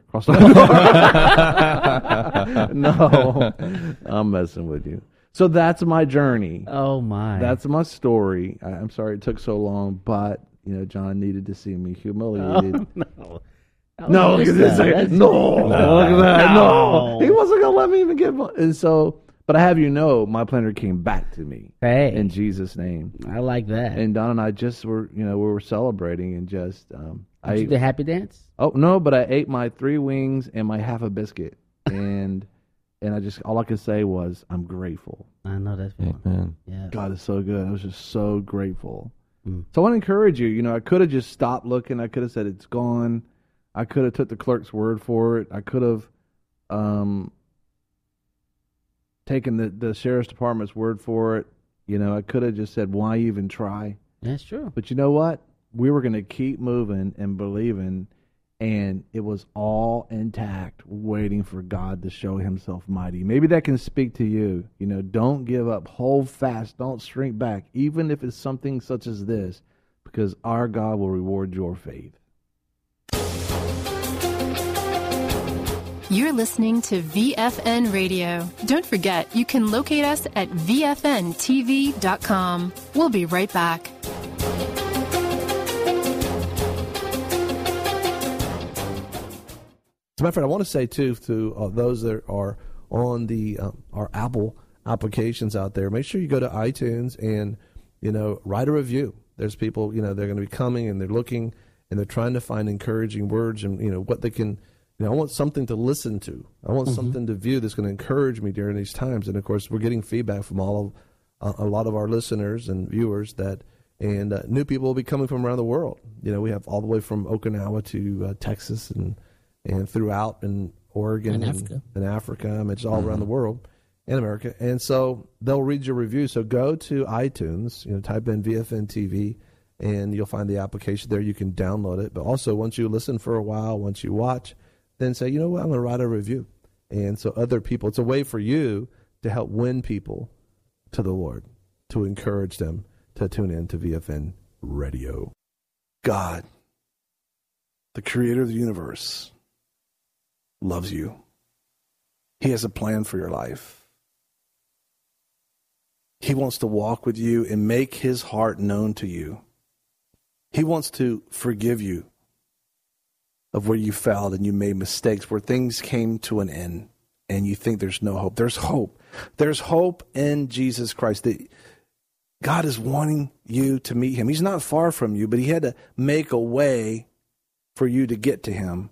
No, I'm messing with you. So that's my journey. Oh my! That's my story. I, I'm sorry it took so long, but you know, John needed to see me humiliated. Oh, no, no, look at this. No, no, look at that. No. No, he wasn't gonna let me even get. My, and so, but I have you know, my planner came back to me. Hey, in Jesus' name. I like that. And Don and I just were, you know, we were celebrating and just. Um, Did I you do the happy dance? Oh no, but I ate my three wings and my half a biscuit, and and I just all I could say was I'm grateful. I know that's fun. Amen. Yeah, God is so good. I was just so grateful. Mm. So I want to encourage you. You know, I could have just stopped looking. I could have said it's gone. I could have took the clerk's word for it. I could have um, taken the the sheriff's department's word for it. You know, I could have just said, "Why even try?" That's true. But you know what? We were going to keep moving and believing, and it was all intact, waiting for God to show himself mighty. Maybe that can speak to you. You know, don't give up. Hold fast. Don't shrink back, even if it's something such as this, because our God will reward your faith. You're listening to V F N Radio. Don't forget, you can locate us at V F N T V dot com. We'll be right back. As a matter of fact, I want to say, too, to uh, those that are on the uh, our Apple applications out there, make sure you go to iTunes and, you know, write a review. There's people, you know, they're going to be coming and they're looking and they're trying to find encouraging words and, you know, what they can, you know, I want something to listen to. I want mm-hmm. something to view that's going to encourage me during these times. And, of course, we're getting feedback from all of uh, a lot of our listeners and viewers that, and uh, new people will be coming from around the world. You know, we have all the way from Okinawa to uh, Texas and and throughout, and Oregon And and Africa. and Africa. I mean, it's all around the world and America. And so they'll read your review. So go to iTunes, you know, type in V F N T V, and you'll find the application there. You can download it. But also, once you listen for a while, once you watch, then say, you know what, I'm going to write a review. And so other people, it's a way for you to help win people to the Lord, to encourage them to tune in to V F N Radio. God, the creator of the universe, loves you. He has a plan for your life. He wants to walk with you and make his heart known to you. He wants to forgive you of where you failed and you made mistakes, where things came to an end and you think there's no hope. There's hope. There's hope in Jesus Christ. That God is wanting you to meet him. He's not far from you, but he had to make a way for you to get to him.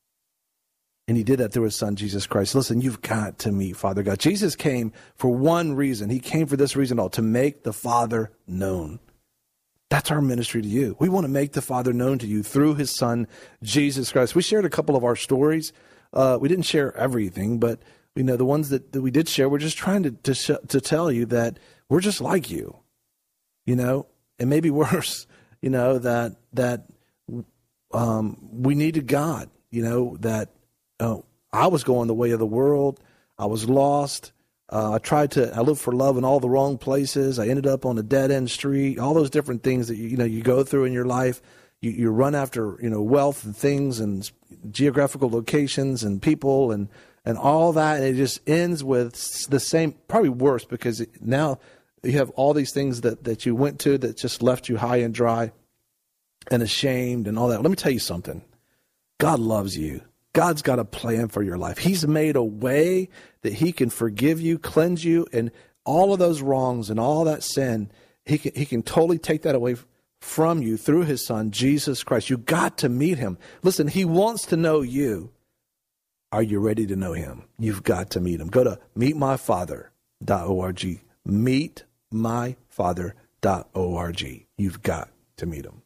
And he did that through his son, Jesus Christ. Listen, you've got to meet Father God. Jesus came for one reason. He came for this reason all, to make the Father known. That's our ministry to you. We want to make the Father known to you through his son, Jesus Christ. We shared a couple of our stories. Uh, we didn't share everything, but you know the ones that, that we did share, we're just trying to, to, sh- to tell you that we're just like you, you know, and maybe worse, you know, that, that um, we needed God, you know, that uh, I was going the way of the world. I was lost. Uh, I tried to, I looked for love in all the wrong places. I ended up on a dead end street, all those different things that, you, you know, you go through in your life. You, you run after, you know, wealth and things and geographical locations and people and, and all that. And it just ends with the same, probably worse, because it, now you have all these things that, that you went to that just left you high and dry and ashamed and all that. Let me tell you something. God loves you. God's got a plan for your life. He's made a way that he can forgive you, cleanse you, and all of those wrongs and all that sin, he can, he can totally take that away from you through his son, Jesus Christ. You got to meet him. Listen, he wants to know you. Are you ready to know him? You've got to meet him. Go to meet my father dot org. meet my father dot org. You've got to meet him.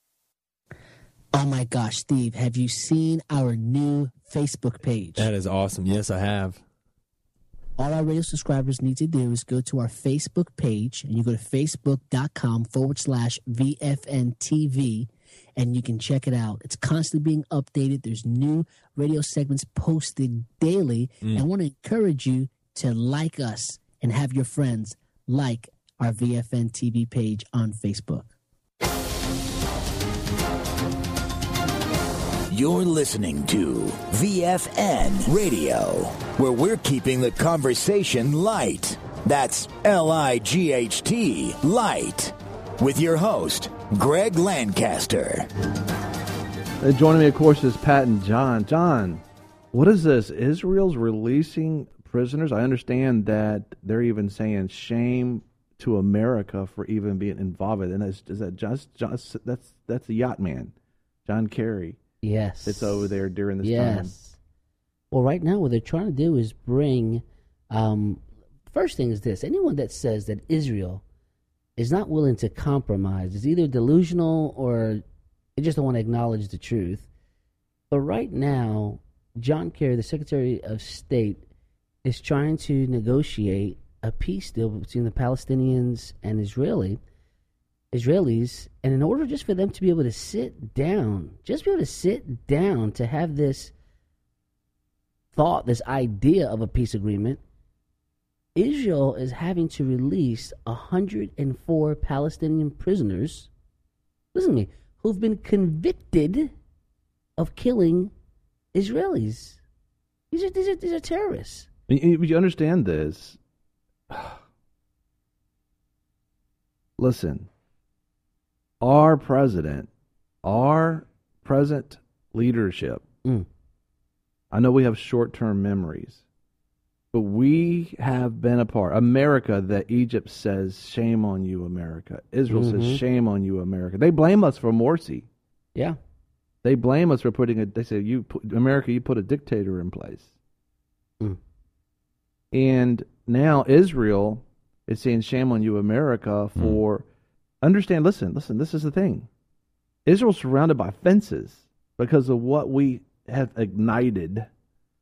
Oh my gosh, Steve, have you seen our new Facebook page? That is awesome. Yes, I have. All our radio subscribers need to do is go to our Facebook page, and you go to facebook.com forward slash VFNTV, and you can check it out. It's constantly being updated. There's new radio segments posted daily. Mm. And I want to encourage you to like us and have your friends like our V F N T V page on Facebook. You're listening to V F N Radio, where we're keeping the conversation light. That's L I G H T, light. With your host, Greg Lancaster. And joining me, of course, is Pat and John. John, what is this? Israel's releasing prisoners? I understand that they're even saying shame to America for even being involved in it. Is that just, just that's that's the yacht man, John Kerry? Yes. It's over there during this yes. time. Well, right now what they're trying to do is bring, um, first thing is this, anyone that says that Israel is not willing to compromise is either delusional or they just don't want to acknowledge the truth. But right now, John Kerry, the Secretary of State, is trying to negotiate a peace deal between the Palestinians and Israeli Israelis, and in order just for them to be able to sit down, just be able to sit down to have this thought, this idea of a peace agreement, Israel is having to release one hundred four Palestinian prisoners, listen to me, who've been convicted of killing Israelis. These are, these are, these are terrorists. You, you understand this. Listen. Our president, our present leadership, mm. I know we have short-term memories, but we have been a part. America, that Egypt says, shame on you, America. Israel mm-hmm. says, shame on you, America. They blame us for Morsi. Yeah. They blame us for putting a, they say, you put, America, you put a dictator in place. Mm. And now Israel is saying, shame on you, America, for... Mm. Understand, listen, listen, this is the thing. Israel's surrounded by fences because of what we have ignited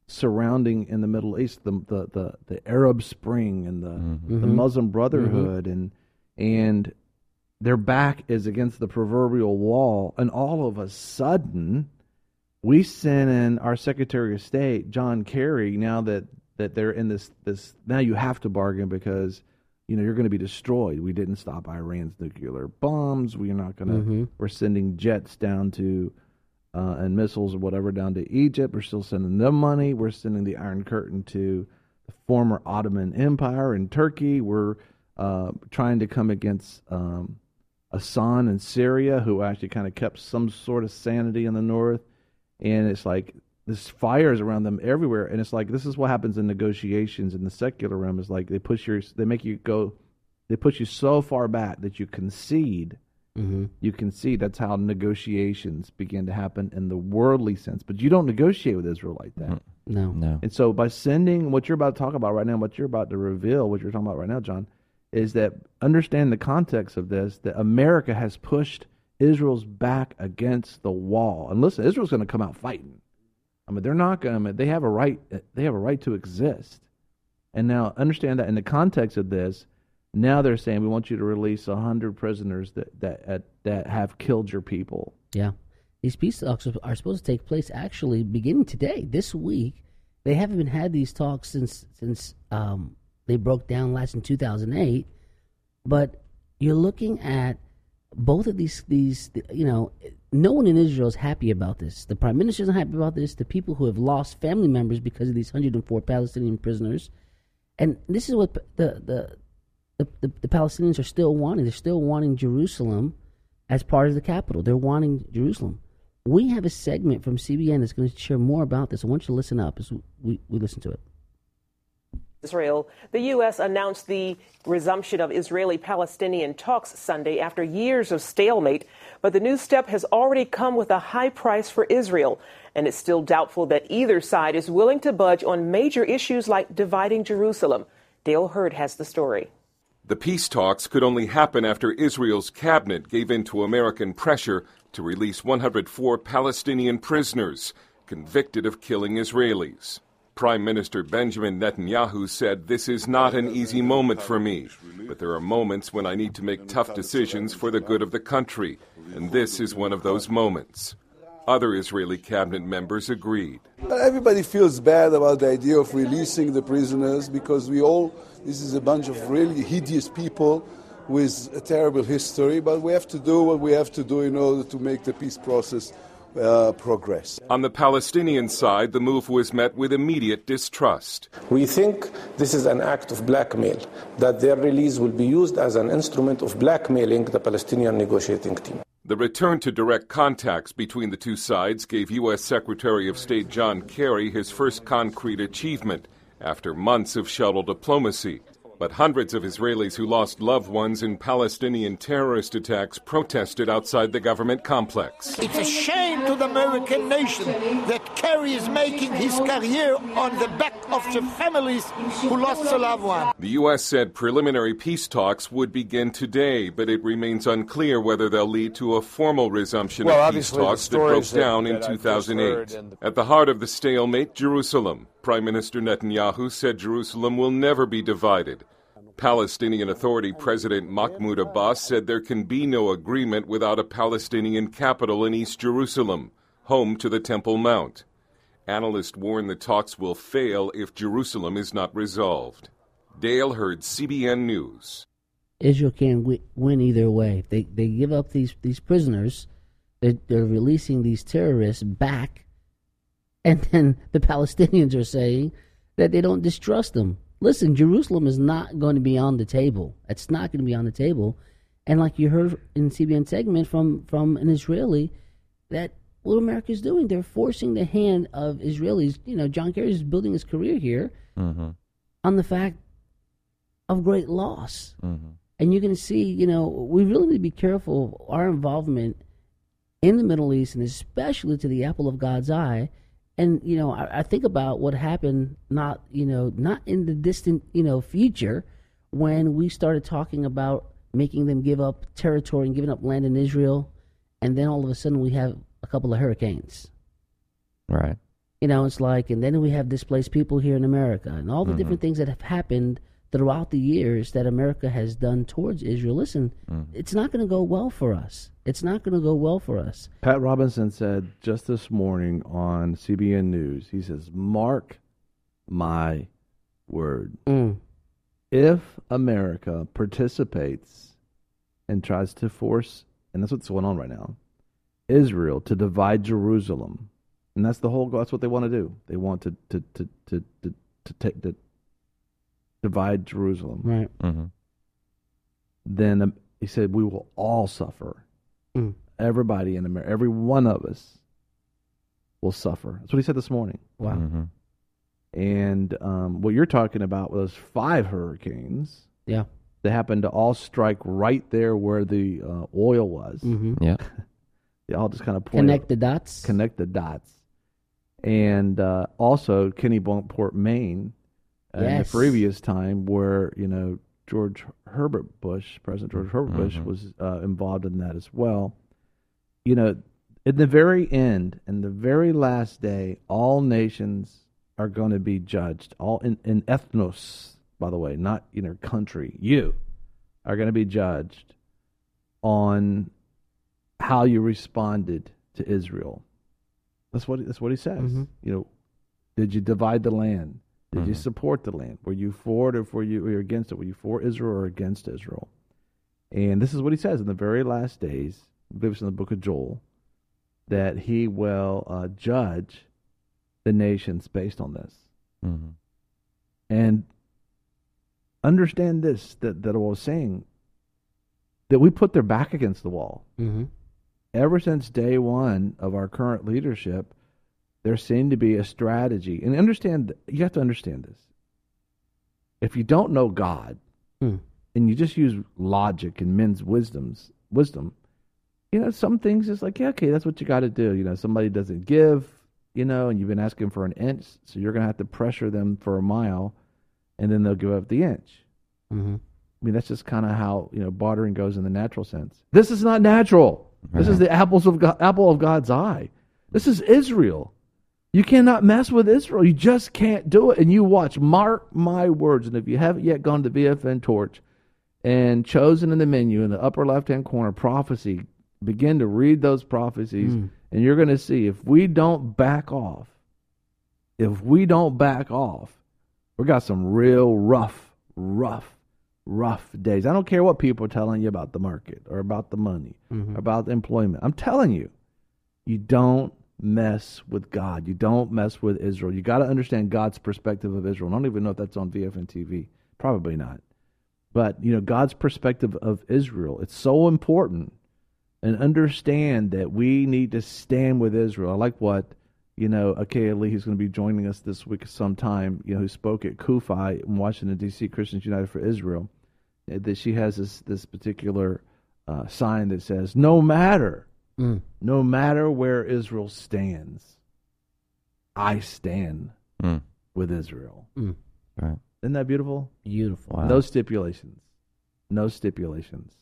surrounding in the Middle East, the the the, the Arab Spring and the Mm-hmm. the Muslim Brotherhood, and and their back is against the proverbial wall, and all of a sudden, we send in our Secretary of State, John Kerry, now that, that they're in this, this, now you have to bargain because, you know, you're going to be destroyed. We didn't stop Iran's nuclear bombs. We're not going to, Mm-hmm. we're sending jets down to, uh, and missiles or whatever down to Egypt. We're still sending them money. We're sending the Iron Curtain to the former Ottoman Empire in Turkey. We're uh, trying to come against um, Assad in Syria, who actually kind of kept some sort of sanity in the north. And it's like this fire is around them everywhere. And it's like this is what happens in negotiations in the secular realm. Is like they push your, they make you go, they push you so far back that you concede. Mm-hmm. You concede. That's how negotiations begin to happen in the worldly sense. But you don't negotiate with Israel like that. No. No. And so by sending what you're about to talk about right now, what you're about to reveal, what you're talking about right now, John, is that understand the context of this, that America has pushed Israel's back against the wall. And listen, Israel's going to come out fighting. I mean, they're not going to, they have a right, they have a right to exist. And now understand that in the context of this, now they're saying we want you to release one hundred prisoners that, that, uh, that have killed your people. Yeah. These peace talks are, are supposed to take place actually beginning today, this week. They haven't been had these talks since, since, um, they broke down last in two thousand eight, but you're looking at both of these, these, you know, no one in Israel is happy about this. The prime minister isn't happy about this. The people who have lost family members because of these one hundred four Palestinian prisoners. And this is what the, the, the, the, the Palestinians are still wanting. They're still wanting Jerusalem as part of the capital. They're wanting Jerusalem. We have a segment from C B N that's going to share more about this. I want you to listen up as we, we listen to it. Israel, the U S announced the resumption of Israeli-Palestinian talks Sunday after years of stalemate, but the new step has already come with a high price for Israel, and it's still doubtful that either side is willing to budge on major issues like dividing Jerusalem. Dale Hurd has the story. The peace talks could only happen after Israel's cabinet gave in to American pressure to release one hundred four Palestinian prisoners convicted of killing Israelis. Prime Minister Benjamin Netanyahu said, "This is not an easy moment for me, but there are moments when I need to make tough decisions for the good of the country, and this is one of those moments." Other Israeli cabinet members agreed. Everybody feels bad about the idea of releasing the prisoners because we all, this is a bunch of really hideous people with a terrible history, but we have to do what we have to do in order to make the peace process Uh, progress. On the Palestinian side, the move was met with immediate distrust. We think this is an act of blackmail, that their release will be used as an instrument of blackmailing the Palestinian negotiating team. The return to direct contacts between the two sides gave U S Secretary of State John Kerry his first concrete achievement after months of shuttle diplomacy. But hundreds of Israelis who lost loved ones in Palestinian terrorist attacks protested outside the government complex. It's a shame to the American nation that Kerry is making his career on the back of the families who lost a loved one. The U S said preliminary peace talks would begin today, but it remains unclear whether they'll lead to a formal resumption well, of peace talks that broke that, down that in two thousand eight. The... At the heart of the stalemate, Jerusalem. Prime Minister Netanyahu said Jerusalem will never be divided. Palestinian Authority President Mahmoud Abbas said there can be no agreement without a Palestinian capital in East Jerusalem, home to the Temple Mount. Analysts warn the talks will fail if Jerusalem is not resolved. Dale Hurd, C B N News. Israel can't win either way. They they give up these, these prisoners. They're, they're releasing these terrorists back. And then the Palestinians are saying that they don't distrust them. Listen, Jerusalem is not going to be on the table. It's not going to be on the table. And like you heard in C B N segment from, from an Israeli, that what America is doing, they're forcing the hand of Israelis. You know, John Kerry is building his career here mm-hmm. on the fact of great loss. Mm-hmm. And you're going to see, you know, we really need to be careful of our involvement in the Middle East, and especially to the apple of God's eye. And, you know, I, I think about what happened not, you know, not in the distant, you know, future when we started talking about making them give up territory and giving up land in Israel. And then all of a sudden we have a couple of hurricanes. Right. You know, it's like, and then we have displaced people here in America and all the Mhm. different things that have happened throughout the years that America has done towards Israel. Listen, Mhm. it's not going to go well for us. It's not going to go well for us. Pat Robinson said just this morning on C B N News, he says, mark my word. Mm. If America participates and tries to force, and that's what's going on right now, Israel to divide Jerusalem, and that's the whole, that's what they want to do. They want to to to to to, to take to divide Jerusalem. Right. Mm-hmm. Then um, he said, we will all suffer. Mm. Everybody in America, every one of us will suffer. That's what he said this morning. Wow. Mm-hmm. And um, what you're talking about was five hurricanes. Yeah. They happened to all strike right there where the uh, oil was. Mm-hmm. Yeah. They all just kind of point Connect the dots. Connect the dots. And uh, also Kennebunkport, Maine, uh, in the Yes. previous time where, you know, George Herbert Bush, President George Herbert Bush, Mhm. was uh, involved in that as well. You know, at the very end, in the very last day, all nations are going to be judged. All in, in ethnos, by the way, not, you know, country. You are going to be judged on how you responded to Israel. That's what that's what he says. Mhm. You know, did you divide the land? Did you Mhm. support the land? Were you for it or were you, were you against it? Were you for Israel or against Israel? And this is what he says in the very last days. I believe it's in the book of Joel, that he will uh, judge the nations based on this. Mm-hmm. And understand this, that, that I was saying, that we put their back against the wall. Mm-hmm. Ever since day one of our current leadership, there seemed to be a strategy. And understand, you have to understand this. If you don't know God, Hmm. and you just use logic and men's wisdoms, wisdom, you know, some things it's like, yeah, okay, that's what you got to do. You know, somebody doesn't give, you know, and you've been asking for an inch, so you're going to have to pressure them for a mile, and then they'll give up the inch. Mm-hmm. I mean, that's just kind of how, you know, bartering goes in the natural sense. This is not natural. This is the apples of God, apple of God's eye. This is Israel. You cannot mess with Israel. You just can't do it. And you watch, mark my words. And if you haven't yet gone to V F N Torch and chosen in the menu in the upper left-hand corner, prophecy, begin to read those prophecies, Mm. and you're going to see if we don't back off, if we don't back off, we got some real rough, rough, rough days. I don't care what people are telling you about the market or about the money, Mhm. or about employment. I'm telling you, you don't mess with God. You don't mess with Israel. You got to understand God's perspective of Israel. I don't even know if that's on V F N T V. Probably not. But, you know, God's perspective of Israel, it's so important. And understand that we need to stand with Israel. I like what, you know, Akaya Lee, who's going to be joining us this week sometime, you know, who spoke at Kufi in Washington, D C, Christians United for Israel, that she has this, this particular uh, sign that says, no matter, Mm. no matter where Israel stands, I stand Mm. with Israel. Mm. Right. Isn't that beautiful? Beautiful. Wow. No stipulations. No stipulations.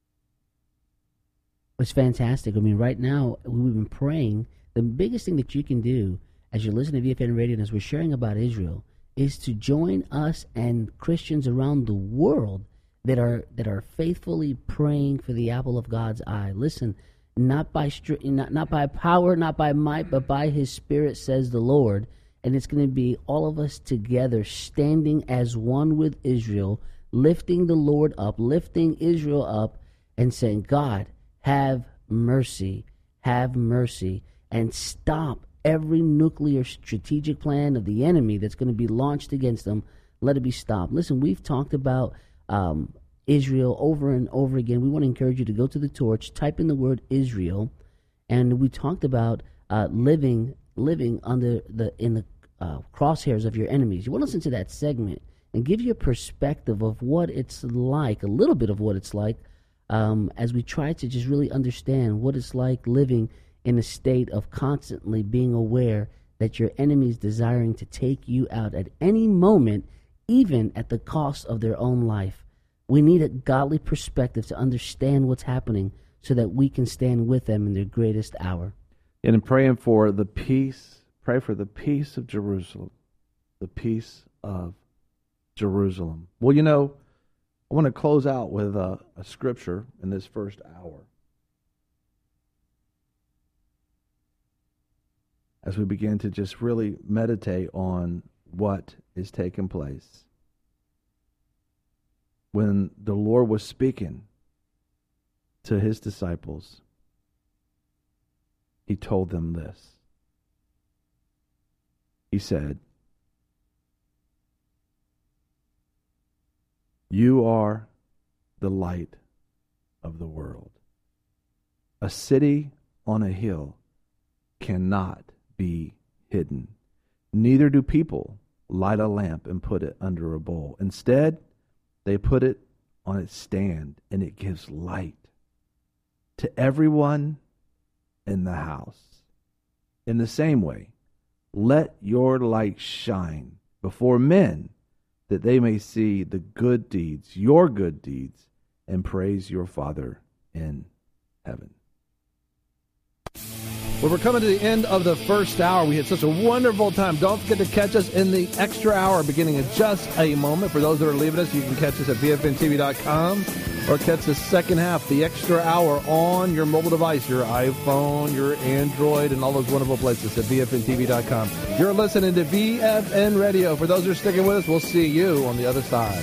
It's fantastic. I mean, right now, we've been praying. The biggest thing that you can do as you're listening to V F N Radio and as we're sharing about Israel is to join us and Christians around the world that are that are faithfully praying for the apple of God's eye. Listen, not by stri- not, not by power, not by might, but by His Spirit, says the Lord. And it's going to be all of us together standing as one with Israel, lifting the Lord up, lifting Israel up, and saying, God, have mercy, have mercy, and stop every nuclear strategic plan of the enemy that's going to be launched against them. Let it be stopped. Listen, we've talked about um, Israel over and over again. We want to encourage you to go to the Torch, type in the word Israel, and we talked about uh, living living under the in the uh, crosshairs of your enemies. You want to listen to that segment and give you a perspective of what it's like, a little bit of what it's like, um, as we try to just really understand what it's like living in a state of constantly being aware that your enemy's desiring to take you out at any moment, even at the cost of their own life. We need a godly perspective to understand what's happening so that we can stand with them in their greatest hour. And in praying for the peace, Pray for the peace of Jerusalem. The peace of Jerusalem. Well, you know, I want to close out with a, a scripture in this first hour. As we begin to just really meditate on what is taking place. When the Lord was speaking to his disciples, he told them this. He said, "You are the light of the world. A city on a hill cannot be hidden. Neither do people light a lamp and put it under a bowl. Instead, they put it on its stand, and it gives light to everyone in the house. In the same way, let your light shine before men, that they may see the good deeds, your good deeds, and praise your Father in heaven." Well, we're coming to the end of the first hour. We had such a wonderful time. Don't forget to catch us in the extra hour beginning in just a moment. For those that are leaving us, you can catch us at V F N T V dot com or catch the second half, the extra hour, on your mobile device, your iPhone, your Android, and all those wonderful places at V F N T V dot com. You're listening to V F N Radio. For those that are sticking with us, we'll see you on the other side.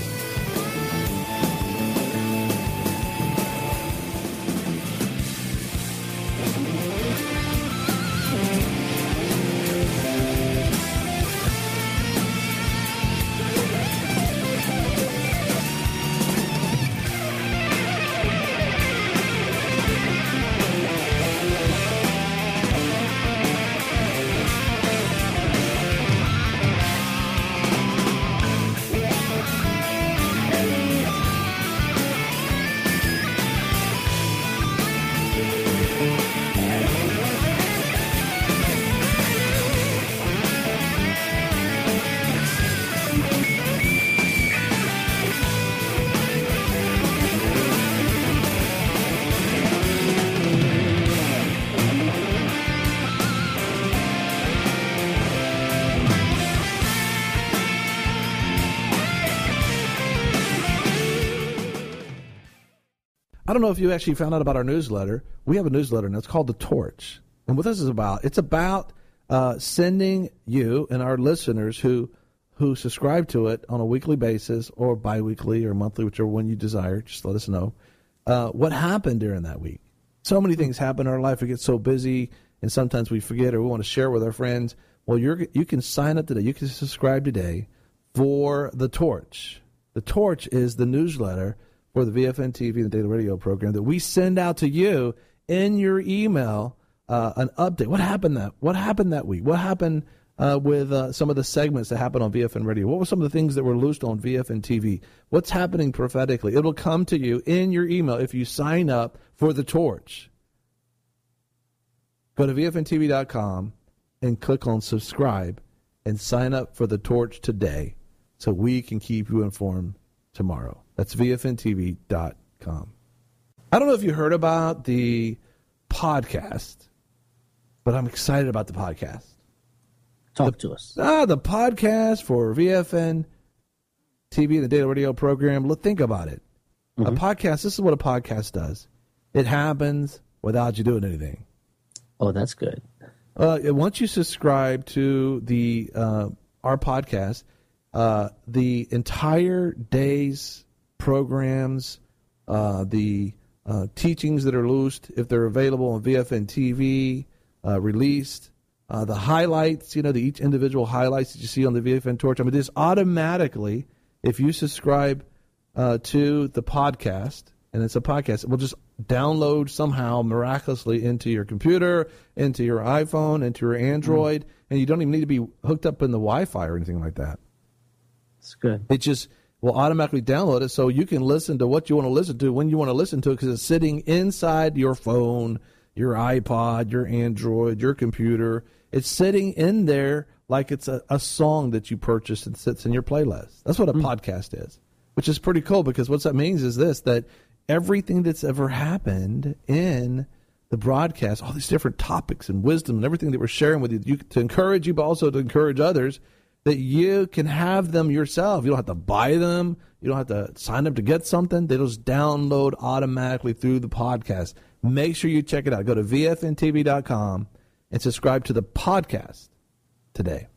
I don't know if you actually found out about our newsletter. We have a newsletter, and it's called The Torch. And what this is about, it's about uh, sending you and our listeners who who subscribe to it on a weekly basis or biweekly or monthly, whichever one you desire, just let us know, uh, what happened during that week. So many things happen in our life. We get so busy, and sometimes we forget or we want to share with our friends. Well, you're, you can sign up today. You can subscribe today for The Torch. The Torch is the newsletter for the V F N T V, the daily radio program, that we send out to you in your email, uh, an update. What happened that What happened that week? What happened uh, with uh, some of the segments that happened on V F N Radio? What were some of the things that were loosed on V F N T V? What's happening prophetically? It'll come to you in your email if you sign up for The Torch. Go to V F N T V dot com and click on subscribe and sign up for The Torch today so we can keep you informed tomorrow. That's V F N T V dot com. I don't know if you heard about the podcast, but I'm excited about the podcast. Talk the, to us. Ah, the podcast for V F N T V, the daily radio program. Look, think about it. Mm-hmm. A podcast, this is what a podcast does. It happens without you doing anything. Oh, that's good. Uh, once you subscribe to the uh, our podcast, uh, the entire day's programs, uh, the uh, teachings that are loosed, if they're available on V F N T V, uh, released, uh, the highlights, you know, the each individual highlights that you see on the V F N Torch. I mean, this automatically, if you subscribe uh, to the podcast, and it's a podcast, it will just download somehow miraculously into your computer, into your iPhone, into your Android, mm. and you don't even need to be hooked up in the Wi-Fi or anything like that. It's good. It just will automatically download it so you can listen to what you want to listen to when you want to listen to it, because it's sitting inside your phone, your iPod, your Android, your computer. It's sitting in there like it's a, a song that you purchased and sits in your playlist. That's what a mm. podcast is, which is pretty cool, because what that means is this, that everything that's ever happened in the the broadcast, all these different topics and wisdom and everything that we're sharing with you, you to encourage you, but also to encourage others, that you can have them yourself. You don't have to buy them. You don't have to sign up to get something. They just download automatically through the podcast. Make sure you check it out. Go to V F N T V dot com and subscribe to the podcast today.